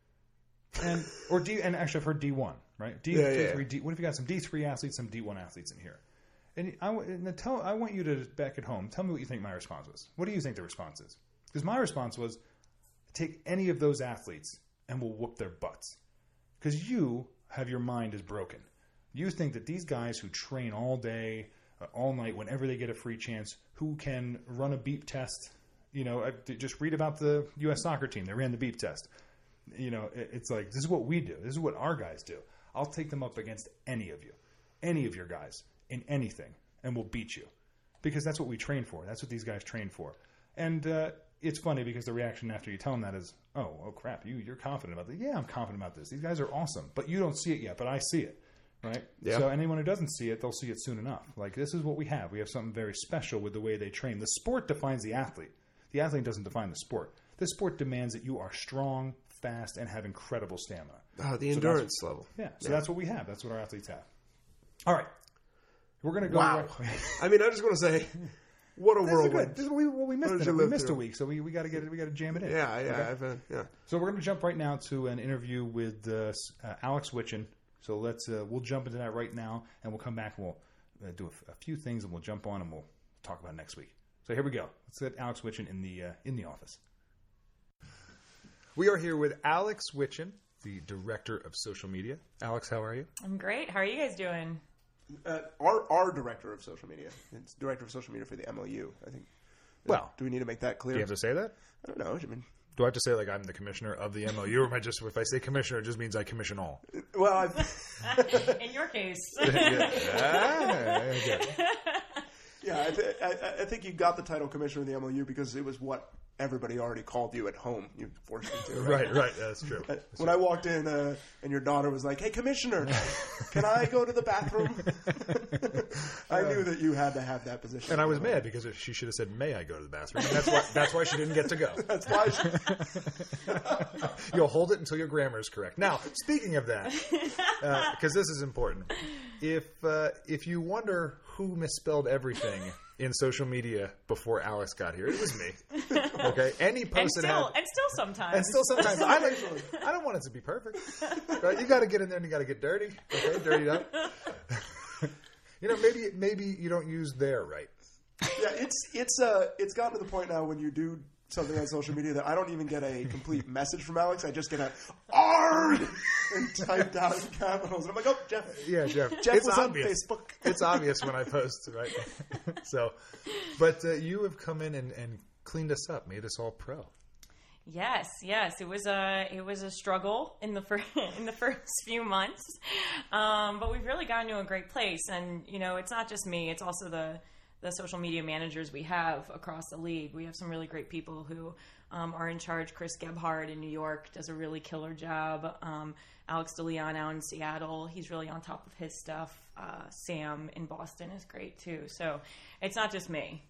and or D and actually I've heard D one, right? D Yeah, yeah. three. D, what if you got some D three athletes, some D one athletes in here? And I, w- and tell, I want you to, back at home, tell me what you think my response was. What do you think the response is? Because my response was, take any of those athletes and we'll whoop their butts. Because you have your mind is broken. You think that these guys who train all day, uh, all night, whenever they get a free chance, who can run a beep test, you know, I, just read about the U S soccer team. They ran the beep test. You know, it, it's like, this is what we do. This is what our guys do. I'll take them up against any of you, any of your guys. In anything, and we'll beat you. Because that's what we train for. That's what these guys train for. And uh, it's funny because the reaction after you tell them that is, oh, oh crap, you, you're confident about this. Yeah, I'm confident about this. These guys are awesome. But you don't see it yet, but I see it. Right? Yeah. So anyone who doesn't see it, they'll see it soon enough. Like, this is what we have. We have something very special with the way they train. The sport defines the athlete. The athlete doesn't define the sport. This sport demands that you are strong, fast, and have incredible stamina. oh, the So endurance level. Yeah, so that's what we have. That's what our athletes have. All right. We're going to go. Wow. Right- I mean, I just want to say, what a This is good. whirlwind. This is what we, well, we missed. What did It. you We live missed a through? week, so we, we got to get it. We got to jam it in. Yeah, yeah, Okay? I've, uh, yeah. So we're going to jump right now to an interview with uh, uh, Alex Witchen. So let's uh, we'll jump into that right now, and we'll come back and we'll uh, do a, f- a few things, and we'll jump on and we'll talk about it next week. So here we go. Let's get Alex Witchen in the uh, in the office. We are here with Alex Witchen, the director of social media. Alex, how are you? I'm great. How are you guys doing? Uh, our our director of social media, it's director of social media for the M L U. I think. Well, do we need to make that clear? Do you have to say that? I don't know. I mean, Do I have to say, like, I'm the commissioner of the M O U, or am I just, if I say commissioner, it just means I commission all? Well, I've, In your case. yeah. Ah, okay. yeah, I, th- I, I think you got the title commissioner of the M O U because it was what everybody already called you at home. You forced me to, right? Right, right. That's true. Uh, When I walked in uh, and your daughter was like, "Hey, commissioner, can I go to the bathroom?" I knew that you had to have that position. And I was mad because she should have said, "May I go to the bathroom?" And that's why that's why she didn't get to go. That's why. She... You'll hold it until your grammar is correct. Now, speaking of that, because uh, this is important, if uh, if you wonder who misspelled everything in social media before Alex got here, it was me. Okay, any post and that still, had, and still sometimes. and still sometimes I don't, I don't want it to be perfect. Right? You got to get in there and you got to get dirty. Okay, dirty up. You know, maybe maybe you don't use there right. Yeah, it's it's uh it's gotten to the point now when you do something on social media that I don't even get a complete message from Alex. I just get a "arg" and typed out in capitals. And I'm like, oh, Jeff. Yeah, Jeff. Jeff it's was obvious. on Facebook. It's obvious when I post, right? So, but uh, you have come in and, and cleaned us up, made us all pro. Yes, yes, it was a it was a struggle in the first in the first few months, um, but we've really gotten to a great place. And you know, it's not just me; it's also the the social media managers we have across the league. We have some really great people who um, are in charge. Chris Gebhardt in New York does a really killer job. Um, Alex DeLeon out in Seattle, he's really on top of his stuff. Uh, Sam in Boston is great too. So it's not just me.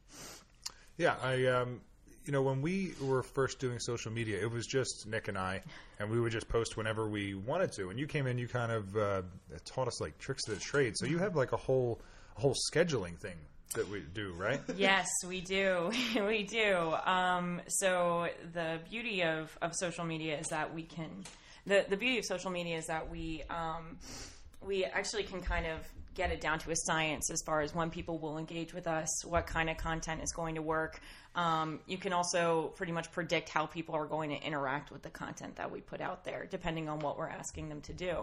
Yeah, I. Um, you know, when we were first doing social media, it was just Nick and I, and we would just post whenever we wanted to. And you came in, you kind of uh, taught us like tricks of the trade. So you have like a whole, a whole scheduling thing that we do, right? Yes, we do. we do. Um, so the beauty of, of social media is that we can, the, the beauty of social media is that we, um, we actually can kind of get it down to a science as far as when people will engage with us, what kind of content is going to work. Um, you can also pretty much predict how people are going to interact with the content that we put out there, depending on what we're asking them to do.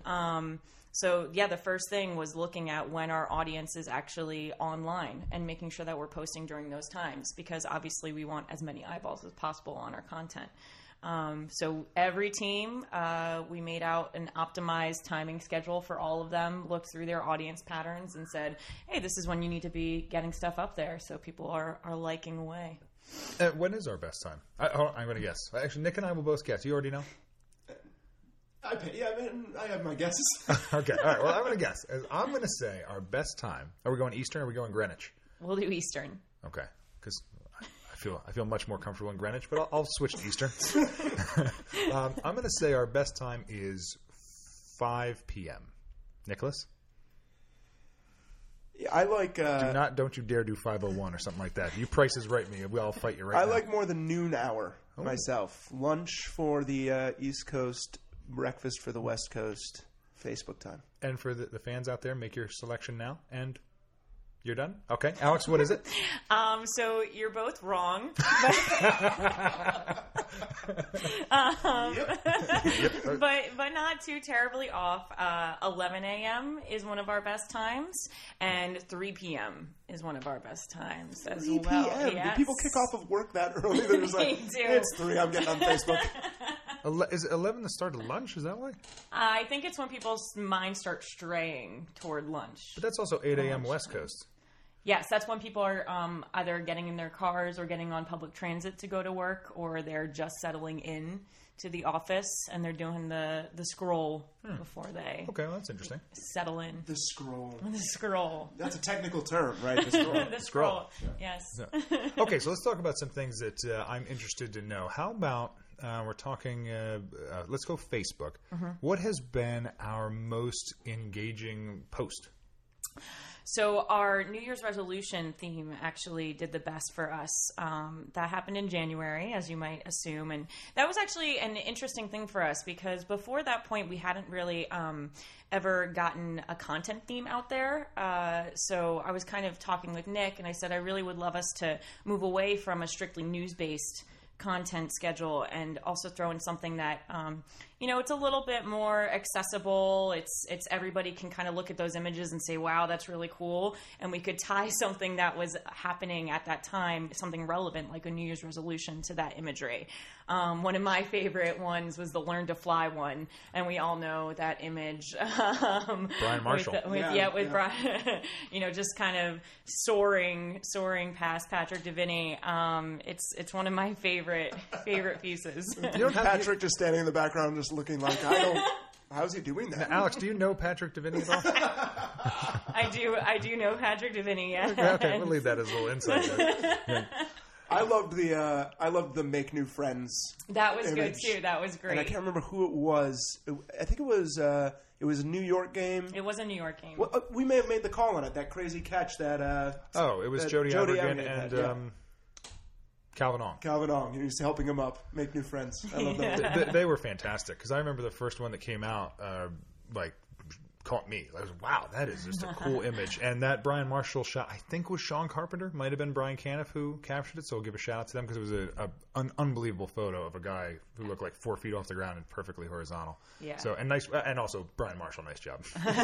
Um, So, yeah, the first thing was looking at when our audience is actually online and making sure that we're posting during those times, because obviously we want as many eyeballs as possible on our content. Um, so every team, uh, we made out an optimized timing schedule for all of them, looked through their audience patterns and said, hey, this is when you need to be getting stuff up there so people are, are liking away. Uh, when is our best time? I, oh, I'm going to guess. Actually, Nick and I will both guess. You already know? I pay, yeah, I mean, I have my guesses. Okay, all right. Well, I'm going to guess. I'm going to say our best time. Are we going Eastern or are we going Greenwich? We'll do Eastern. Okay, because I feel I feel much more comfortable in Greenwich, but I'll, I'll switch to Eastern. um, I'm going to say our best time is five p.m. Nicholas? Yeah, I like... Uh, do not, don't you dare do five oh one or something like that. You Price is Right me. We'll all fight you right I now. like more the noon hour myself. Lunch for the uh, East Coast, breakfast for the West Coast, Facebook time. And for the, the fans out there, make your selection now. And you're done? Okay. Alex, what is it? Um, so you're both wrong. um, Yep. but but not too terribly off. Uh, eleven a.m. is one of our best times, and three p.m. is one of our best times as three well. p.m. Yes. Do people kick off of work that early? They're just like, They do. it's three, I'm getting on Facebook. Ele- is it eleven the start of lunch? Is that why? I think it's when people's minds start straying toward lunch. But that's also eight a.m. West Coast. Yes, that's when people are um, either getting in their cars or getting on public transit to go to work, or they're just settling in to the office and they're doing the, the scroll hmm. before they okay, well, that's interesting. settle in. The scroll. The scroll. That's a technical term, right? The scroll. the scroll. Yes. Yeah. Okay, so let's talk about some things that uh, I'm interested to know. How about uh, we're talking? Uh, uh, let's go Facebook. Mm-hmm. What has been our most engaging post? So our New Year's resolution theme actually did the best for us. Um, that happened in January, as you might assume. And that was actually an interesting thing for us because before that point, we hadn't really um, ever gotten a content theme out there. Uh, so I was kind of talking with Nick, and I said I really would love us to move away from a strictly news-based content schedule and also throw in something that um, you know, it's a little bit more accessible. It's it's everybody can kind of look at those images and say, wow, that's really cool. And we could tie something that was happening at that time, something relevant like a New Year's resolution, to that imagery. Um, one of my favorite ones was the Learn to Fly one, and we all know that image. Um, Brian Marshall. With, with, Yeah, yeah, with yeah. Brian, you know, just kind of soaring, soaring past Patrick Deviney. Um, it's it's one of my favorite favorite pieces. You don't have Patrick just standing in the background, just looking like, I don't. How's he doing that? Alex, do you know Patrick Deviney at all? I do I do know Patrick Deviney. Yeah. Okay, we'll leave that as a little insight there. Yeah. I loved the uh, I loved the Make New Friends. That was good image. too. That was great. And I can't remember who it was. I think it was uh, it was a New York game. It was a New York game. Well, uh, we may have made the call on it. That crazy catch that. Uh, Oh, it was that Jody, Jody Abergen Abergen and had, yeah. um, Calvin Ong. Calvin Ong. He was helping him up, make new friends. I love that. Th- th- they were fantastic because I remember the first one that came out, uh, like caught me. I was wow, that is just a cool image. And that Brian Marshall shot, I think was Sean Carpenter, might have been Brian Caniff who captured it. So I'll give a shout out to them because it was an un- unbelievable photo of a guy who looked like four feet off the ground and perfectly horizontal. Yeah. So and nice, and also Brian Marshall, nice job.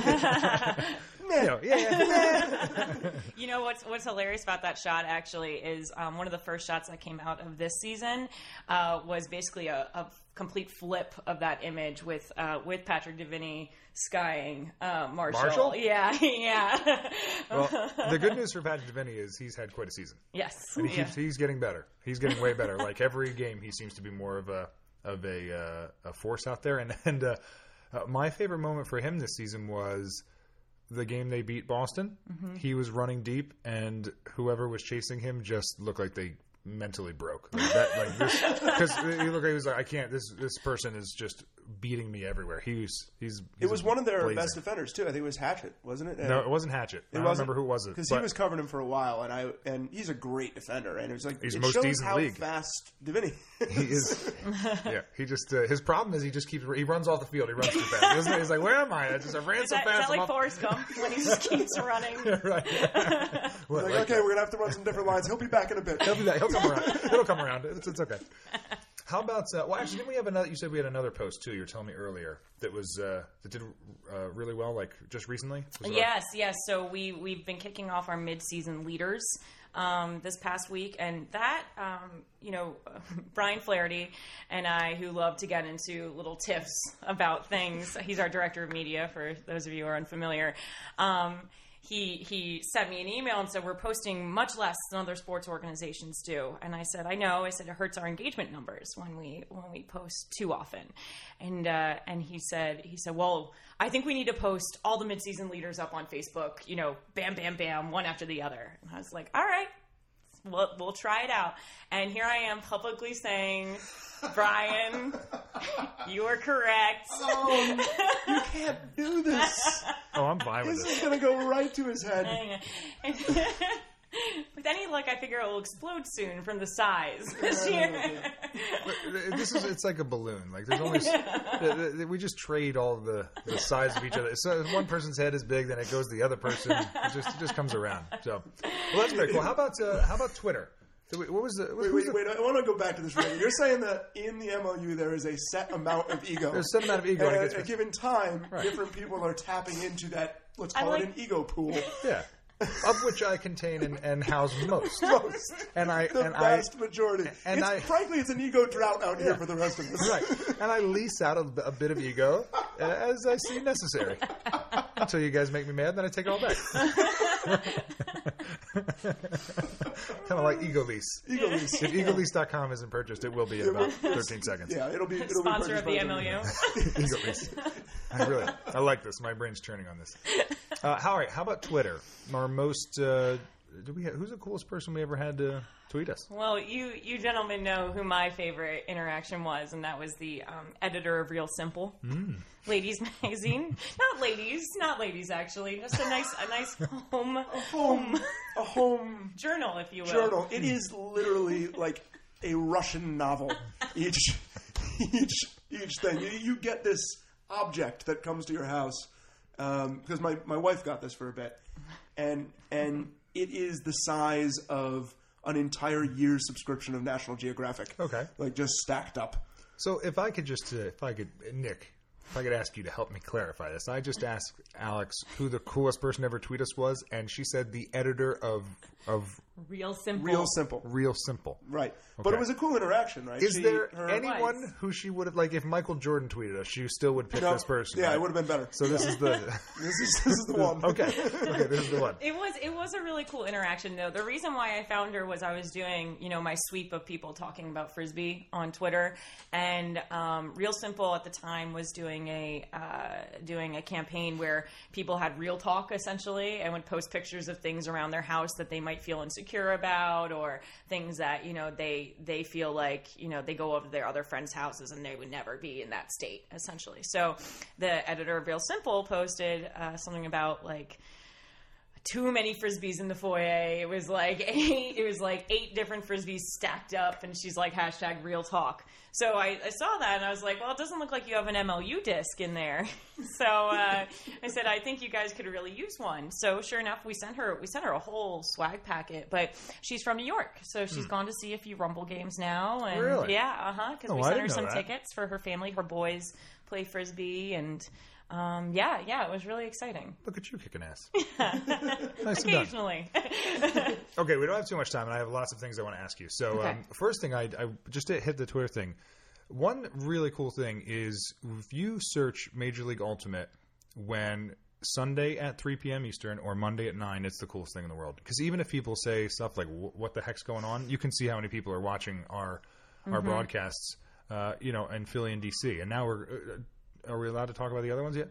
you know, yeah, yeah. You know what's what's hilarious about that shot actually is um, one of the first shots that came out of this season uh, was basically a, a complete flip of that image with uh, with Patrick Deviney skying uh, Marshall. Marshall? Yeah, yeah. Well, the good news for Patrick Deviney is he's had quite a season. Yes. And he Yeah. keeps, he's getting better. He's getting way better. Like every game, he seems to be more of a of a, uh, a force out there. And and uh, uh, my favorite moment for him this season was the game they beat Boston. Mm-hmm. He was running deep, and whoever was chasing him just looked like they mentally broke. Like that, like this, because he looked like he was like, I can't. This this person is just beating me everywhere. He was he's. It he's was one of their blazing. best defenders too. I think it was Hatchett, wasn't it? No, it wasn't Hatchett. I don't wasn't? remember who it was. Because but he was covering him for a while, and I and he's a great defender. And it was like He's it most shows decent how league. fast Deviney. He is. Yeah, he just uh, his problem is he just keeps he runs off the field. He runs too fast. He doesn't- He's like, where am I? I just I ran Is so that, is fast. that I'm like off- Forrest Gump when he just keeps running? right. What, like, like okay, we're gonna have to run some different lines. He'll be back in a bit. He'll be back. He'll come around. It'll come around. It's, it's okay. How about? Uh, well, actually, didn't we have another? You said we had another post too. You were telling me earlier that was uh, that did uh, really well, like just recently. Was it our- Yes, yes. So we we've been kicking off our mid-season leaders um, this past week, and that um, you know Brian Flaherty and I, who love to get into little tiffs about things. He's our director of media. For those of you who are unfamiliar. Um, He he sent me an email and said, we're posting much less than other sports organizations do. And I said, I know. I said, it hurts our engagement numbers when we when we post too often. And uh, and he said, he said, well, I think we need to post all the midseason leaders up on Facebook, you know, bam, bam, bam, one after the other. And I was like, all right, we'll, we'll try it out. And here I am publicly saying, Brian, you are correct. Oh, you can't do this. Oh, I'm fine with This this. is gonna go right to his head. With any luck, I figure it will explode soon from the size this year. This is it's like a balloon. Like there's only th- th- we just trade all the, the size of each other. So if one person's head is big, then it goes to the other person. It just it just comes around. So well, that's very cool. How about uh, how about Twitter? So wait, what was the what, Wait, who's wait, the- wait. I want to go back to this. Really. You're saying that in the M O U there is a set amount of ego. There's a set amount of ego, And and it at gets- a given time, Right. different people are tapping into that. Let's I call like- it an ego pool. Yeah, of which I contain and, and house most. Most. And I The and vast I majority. and It's- I- frankly, it's an ego drought out here for the rest of us. right, and I lease out a, a bit of ego uh, as I see necessary. Until you guys make me mad, then I take it all back. Kind of like Ego Lease. Ego lease. If ego lease dot com isn't purchased, it will be in about thirteen seconds. Yeah, it'll be it'll Sponsor be of the purchased M by O U. somebody. Ego Lease. I really, I like this. My brain's churning on this. Uh, how, all right, how about Twitter? Our most, uh, do we have, who's the coolest person we ever had to tweet us? Well, you you gentlemen know who my favorite interaction was, and that was the um, editor of Real Simple, Mm. Ladies Magazine. Not ladies, not ladies actually. Just a nice a nice home Home, a home journal, if you will. journal. It is literally like a Russian novel. Each, each, each thing. You, you get this object that comes to your house because my, my wife got this for a bit, and and it is the size of an entire year's subscription of National Geographic. Okay. Like just stacked up. So if I could just, uh, if I could, Nick, if I could ask you to help me clarify this. I just asked Alex who the coolest person ever tweet us was, and she said the editor of of Real simple. Real simple. Real Simple. Right. But Okay. it was a cool interaction, right? Is She- there her- anyone Was. who she would have, like, if Michael Jordan tweeted us, she still would pick No, this person? Yeah, right? it would have been better. So this is the This is this is the one. okay. Okay, this is the one. It was it was a really cool interaction though. The reason why I found her was I was doing you know my sweep of people talking about Frisbee on Twitter, and um, Real Simple at the time was doing a uh, doing a campaign where people had real talk essentially and would post pictures of things around their house that they might feel insecure about, or things that you know they they feel like you know they go over to their other friends' houses and they would never be in that state essentially. So the editor of Real Simple posted uh, something about like too many Frisbees in the foyer. It was like eight, it was like eight different Frisbees stacked up, and she's like hashtag real talk. So I, I saw that and I was like, well, it doesn't look like you have an M L U disc in there. So uh, I said, I think you guys could really use one. So sure enough, we sent her we sent her a whole swag packet. But she's from New York, so she's gone to see a few Rumble games now. And Really? yeah, uh huh. Because Oh, we I sent her didn't know some that. tickets for her family. Her boys play Frisbee, and um, yeah, yeah, it was really exciting. Look at you kicking ass. Nicely done. Occasionally. Okay, we don't have too much time, and I have lots of things I want to ask you. So, Okay. um, first thing, I, I just to hit the Twitter thing. One really cool thing is if you search Major League Ultimate when Sunday at three p.m. Eastern or Monday at nine, it's the coolest thing in the world. Because even if people say stuff like, what the heck's going on, you can see how many people are watching our our Mm-hmm. broadcasts, uh, you know, in Philly and D C. And now we're, uh, are we allowed to talk about the other ones yet?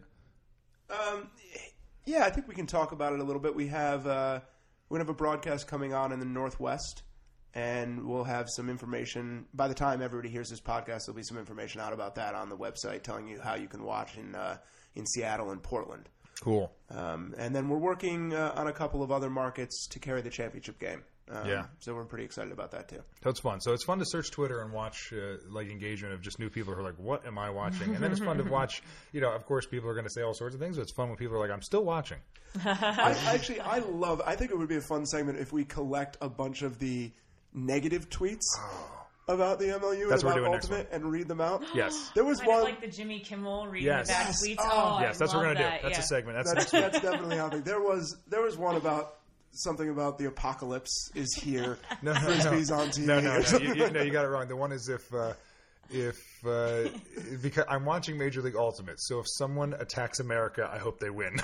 Um, yeah, I think we can talk about it a little bit. We have uh, we have a broadcast coming on in the Northwest, and we'll have some information. By the time everybody hears this podcast, there'll be some information out about that on the website, telling you how you can watch in uh, in Seattle and Portland. Cool. Um, and then we're working uh, on a couple of other markets to carry the championship game. Um, Yeah. So we're pretty excited about that too. That's fun. So it's fun to search Twitter and watch uh, like engagement of just new people who are like, "What am I watching?" And then it's fun to watch. You know, of course, people are going to say all sorts of things, but it's fun when people are like, "I'm still watching." I actually I love. I think it would be a fun segment if we collect a bunch of the negative tweets about the M L U That's and what we're about doing next Ultimate and read them out. Yes. There was Kind of one. like the Jimmy Kimmel reading Yes. the bad Yes. tweets. Oh, Oh, yes, I that's what we're love going to do. that. That's yeah. a segment. That's That's, next week. that's definitely happening. There was there was one about something about the apocalypse is here. No, no, Frisbee's no. on T V. No, no, or no. something. You, you, no, you got it wrong. The one is if uh, if uh, because I'm watching Major League Ultimate, so if someone attacks America, I hope they win.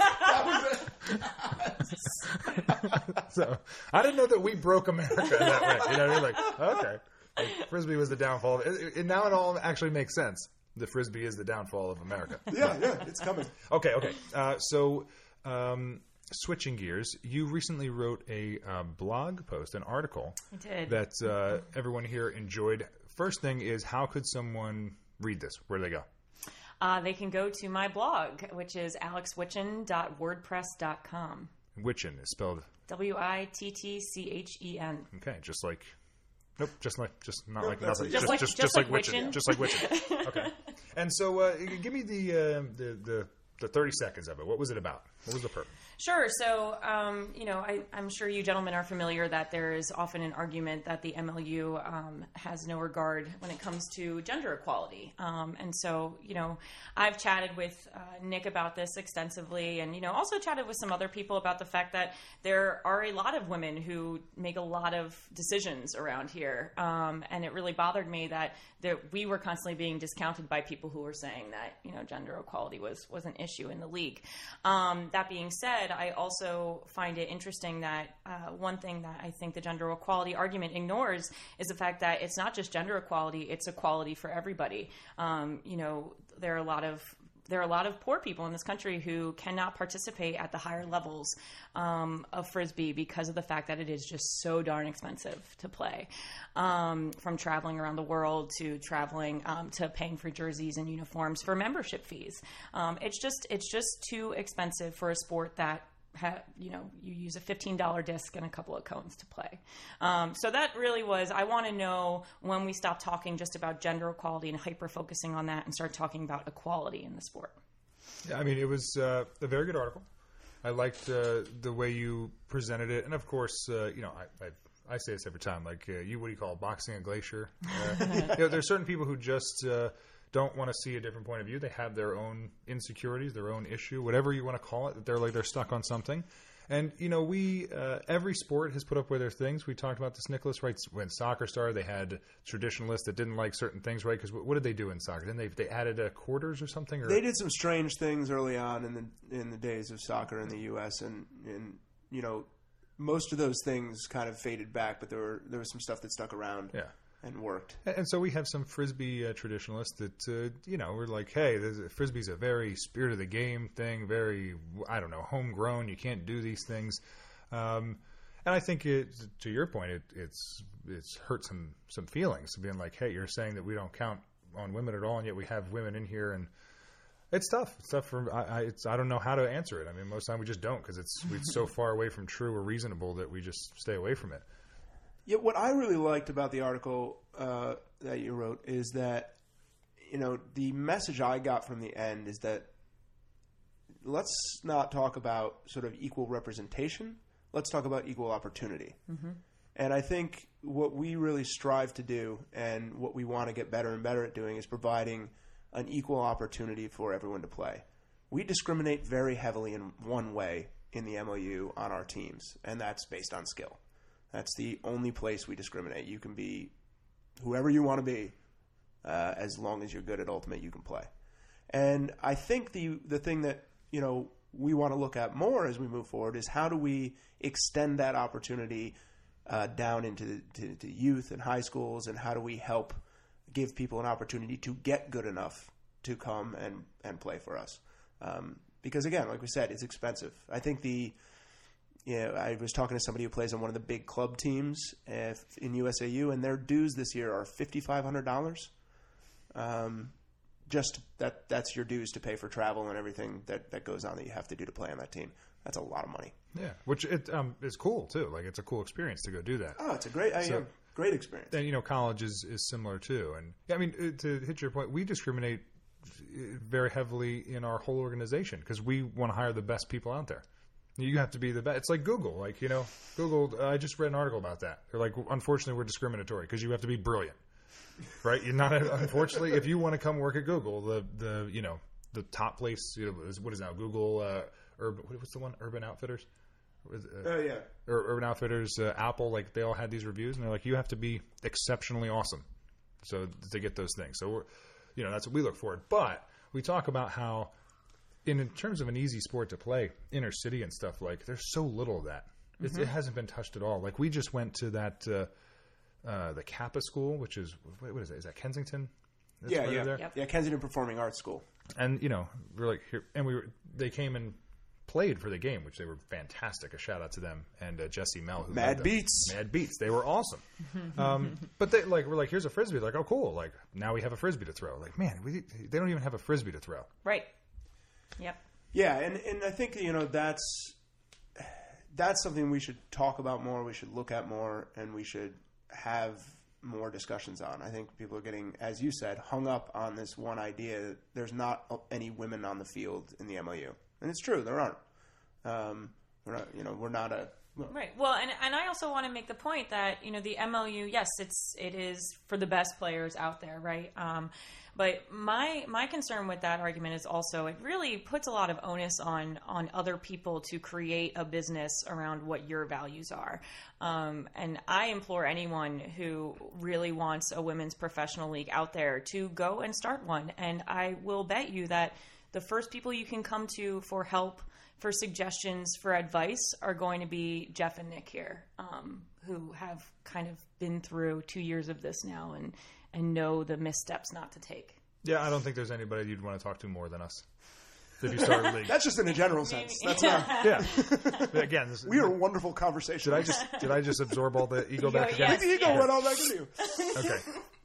So I didn't know that we broke America that way. You know what I mean? Like, okay, like, Frisbee was the downfall. Of, it, it, now it all actually makes sense. The Frisbee is the downfall of America. Yeah, yeah, it's coming. Okay, okay. Uh, so, um, switching gears, you recently wrote a uh, blog post, an article I did. that uh, everyone here enjoyed. First thing is, how could someone read this? Where do they go? Uh, they can go to my blog, which is alex witchen dot wordpress dot com. Witchen is spelled W I T T C H E N. okay, just like. Nope, just like, just not Nope, like that's nothing. it. Just like- just, just like, like Witchen. Witchen. Just like Witchen. Okay. And so, uh, give me the, uh, the the the thirty seconds of it. What was it about? What was the purpose? Sure. So, um, you know, I, I'm sure you gentlemen are familiar that there is often an argument that the M L U um, has no regard when it comes to gender equality. Um, and so, you know, I've chatted with uh, Nick about this extensively, and, you know, also chatted with some other people about the fact that there are a lot of women who make a lot of decisions around here. Um, and it really bothered me that that we were constantly being discounted by people who were saying that, you know, gender equality was, was an issue in the league. Um, that being said, I also find it interesting that uh, one thing that I think the gender equality argument ignores is the fact that it's not just gender equality, it's equality for everybody. Um, you know, there are a lot of there are a lot of poor people in this country who cannot participate at the higher levels um, of Frisbee because of the fact that it is just so darn expensive to play. Um, from traveling around the world to traveling um, to paying for jerseys and uniforms for membership fees. Um, it's just it's just too expensive for a sport that Ha, you know, you use a fifteen dollars disc and a couple of cones to play. Um, so that really was, I want to know when we stop talking just about gender equality and hyper-focusing on that and start talking about equality in the sport. Yeah, I mean, it was uh, a very good article. I liked uh, the way you presented it. And, of course, uh, you know, I, I've I say this every time. Like uh, you, what do you call it, boxing a glacier? Uh, you know, there's certain people who just uh, don't want to see a different point of view. They have their own insecurities, their own issue, whatever you want to call it. That they're like they're stuck on something. And you know, we uh, every sport has put up with their things. We talked about this, Nicholas, right? When soccer started, they had traditionalists that didn't like certain things, right? Because what, what did they do in soccer? Didn't they they added uh, quarters or something? Or? They did some strange things early on in the in the days of soccer in the U S and and you know, most of those things kind of faded back, but there were there was some stuff that stuck around. Yeah. And worked. And so we have some Frisbee uh, traditionalists that, uh, you know, we're like, hey, this, Frisbee's a very spirit of the game thing, very, I don't know, homegrown. You can't do these things. Um, and I think, it, to your point, it, it's it's hurt some, some feelings, being like, hey, you're saying that we don't count on women at all, and yet we have women in here. And it's tough. It's tough for, I, I, it's, I don't know how to answer it. I mean, most of the time we just don't because it's, it's so far away from true or reasonable that we just stay away from it. Yeah, what I really liked about the article uh, that you wrote is that, you know, the message I got from the end is that let's not talk about sort of equal representation. Let's talk about equal opportunity. Mm-hmm. And I think what we really strive to do and what we want to get better and better at doing is providing an equal opportunity for everyone to play. We discriminate very heavily in one way in the M L U on our teams, and that's based on skill. That's the only place we discriminate. You can be whoever you want to be, uh, as long as you're good at Ultimate, you can play. And I think the the thing that you know we want to look at more as we move forward is how do we extend that opportunity uh, down into the, to, to youth and high schools, and how do we help give people an opportunity to get good enough to come and, and play for us? Um, because again, like we said, it's expensive. I think the Yeah, I was talking to somebody who plays on one of the big club teams in U S A U, and their dues this year are fifty-five hundred dollars. Um, just that that's your dues to pay for travel and everything that, that goes on that you have to do to play on that team. That's a lot of money. Yeah, which it um, is cool too. Like it's a cool experience to go do that. Oh, it's a great, I, So- yeah, great experience. And you know, college is, is similar too. And I mean, uh, to hit your point, we discriminate very heavily in our whole organization because we want to hire the best people out there. You have to be the best. It's like Google. Like, you know, Google, uh, I just read an article about that. They're like, unfortunately, we're discriminatory because you have to be brilliant, right? You're not, unfortunately, if you want to come work at Google, the, the you know, the top place, you know, is, what is now Google, uh, Urban, what's the one? Urban Outfitters? Oh, uh, yeah. Or Urban Outfitters, uh, Apple, like they all had these reviews and they're like, you have to be exceptionally awesome. So to get those things. So, we're, you know, that's what we look for. But we talk about how, In, in terms of an easy sport to play, inner city and stuff, like there's so little of that. It's, Mm-hmm. It hasn't been touched at all. Like we just went to that uh, uh, the Kappa School, which is what, what is that? Is that Kensington? That's Yeah, right yeah. there? Yep. Yeah, Kensington Performing Arts School. And you know, we're like here, and we were. They came and played for the game, which they were fantastic. A shout out to them and uh, Jesse Mel, who Mad led them. Beats. Mad Beats. They were awesome. um, but they like we're like, here's a frisbee. Like, oh, cool. Like now we have a frisbee to throw. Like, man, we, they don't even have a frisbee to throw. Right. Yep. Yeah, and, and I think, you know, that's that's something we should talk about more, we should look at more, and we should have more discussions on. I think people are getting, as you said, hung up on this one idea that there's not any women on the field in the M L U. And it's true, there aren't. Um, we're not, you know, we're not a... Right. Well, and and I also want to make the point that, you know, the M L U, yes, it's it is for the best players out there, right? Um, but my my concern with that argument is also it really puts a lot of onus on on other people to create a business around what your values are. Um, and I implore anyone who really wants a women's professional league out there to go and start one. And I will bet you that the first people you can come to for help, for suggestions, for advice are going to be Jeff and Nick here, um, who have kind of been through two years of this now and, and know the missteps not to take. Yeah, I don't think there's anybody you'd want to talk to more than us. If you start a league. That's just in a general sense. That's not... Yeah. Again, this, We are a wonderful conversation. Did I just did I just absorb all the ego back again? Yes. The ego went all back into you. Okay.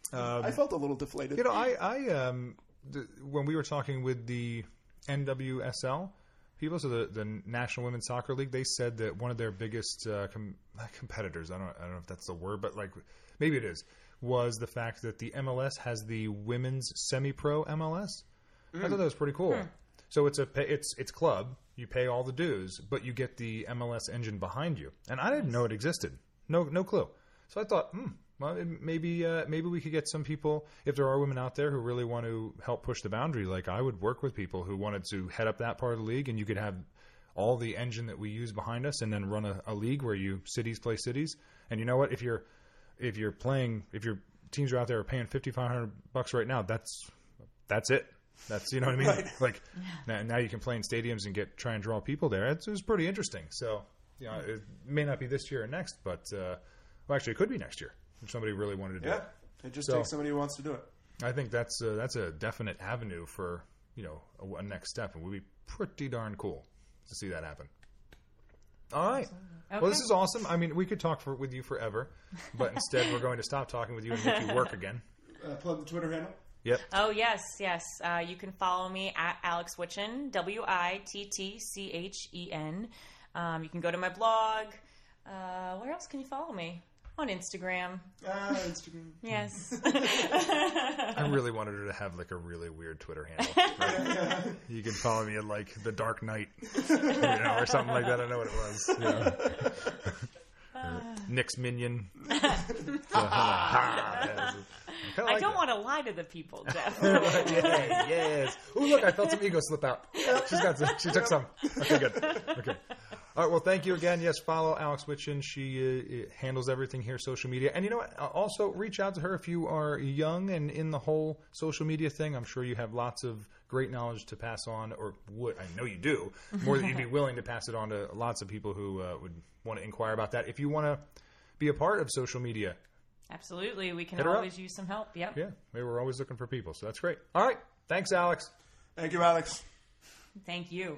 I felt a little deflated. You know, I, I um, the, when we were talking with the N W S L people, so the, the National Women's Soccer League, they said that one of their biggest uh, com- competitors, I don't, I don't know if that's the word, but like maybe it is, was the fact that the M L S has the women's semi-pro M L S. Mm. I thought that was pretty cool. Hmm. So it's a pay, it's it's club. You pay all the dues, but you get the M L S engine behind you. And I didn't know it existed. No, no clue. So I thought, hmm, well, maybe uh, maybe we could get some people, if there are women out there who really want to help push the boundary. Like I would work with people who wanted to head up that part of the league, and you could have all the engine that we use behind us, and then run a, a league where you cities play cities. And you know what? If you're if you're playing, if your teams are out there paying fifty five hundred bucks right now, that's that's it. That's you know what I mean. Right. Like now, now you can play in stadiums and get try and draw people there. It's, it was pretty interesting. So you know, it may not be this year or next, but uh, well, actually, it could be next year if somebody really wanted to do Yeah, it. it just So- takes somebody who wants to do it. I think that's uh, that's a definite avenue for you know a, a next step, and would be pretty darn cool to see that happen. All right. Okay. Well, this is awesome. I mean, we could talk for, with you forever, but instead we're going to stop talking with you and make you work again. Uh, plug the Twitter handle. Yep. Oh, yes, yes. Uh, you can follow me at Alex Witchen, W I T T C H E N. Um, you can go to my blog. Uh, where else can you follow me? On Instagram. Ah, Instagram. Yes. I really wanted her to have like a really weird Twitter handle. Right? You can follow me at like the Dark Knight, you know, or something like that. I don't know what it was. You know. Or Nick's Minion. So, ha, yes. I, kinda I like don't that. want to lie to the people, Jeff. yeah, yes. Oh, look, I felt some ego slip out. She's got some. She took some. Okay, good. Okay. All right, well, thank you again. Yes, follow Alex Witchen. She uh, handles everything here, social media. And you know what? Also, reach out to her if you are young and in the whole social media thing. I'm sure you have lots of great knowledge to pass on, or would. I know you do. More than you'd be willing to pass it on to lots of people who uh, would want to inquire about that. If you want to be a part of social media, Absolutely. We can Hit her always up. use some help. Yep. yeah, we were always looking for people. So that's great. All right. Thanks, Alex. Thank you, Alex. Thank you.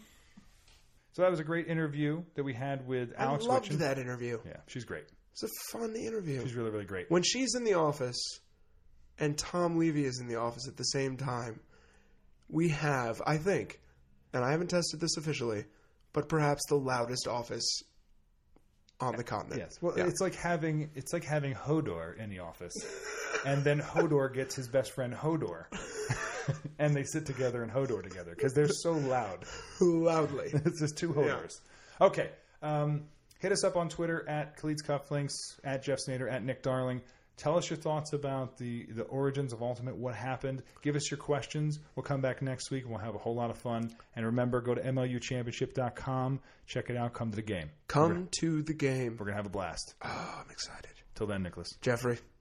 So that was a great interview that we had with Alex I loved Witchen. that interview. Yeah, she's great. It's a fun interview. She's really, really great. When she's in the office and Tom Levy is in the office at the same time, we have, I think, and I haven't tested this officially, but perhaps the loudest office on the continent. Yes. Well, Yeah. it's like having it's like having Hodor in the office, and then Hodor gets his best friend Hodor, and they sit together in Hodor together because they're so loud. Loudly. It's just two Hodors. Okay. Um, hit us up on Twitter at Khalid's Cufflinks, at Jeff Snyder, at Nick Darling. Tell us your thoughts about the, the origins of Ultimate, what happened. Give us your questions. We'll come back next week and we'll have a whole lot of fun. And remember, go to M L U championship dot com. Check it out. Come to the game. Come to the game. We're going to have a blast. Oh, I'm excited. Till then, Nicholas. Jeffrey.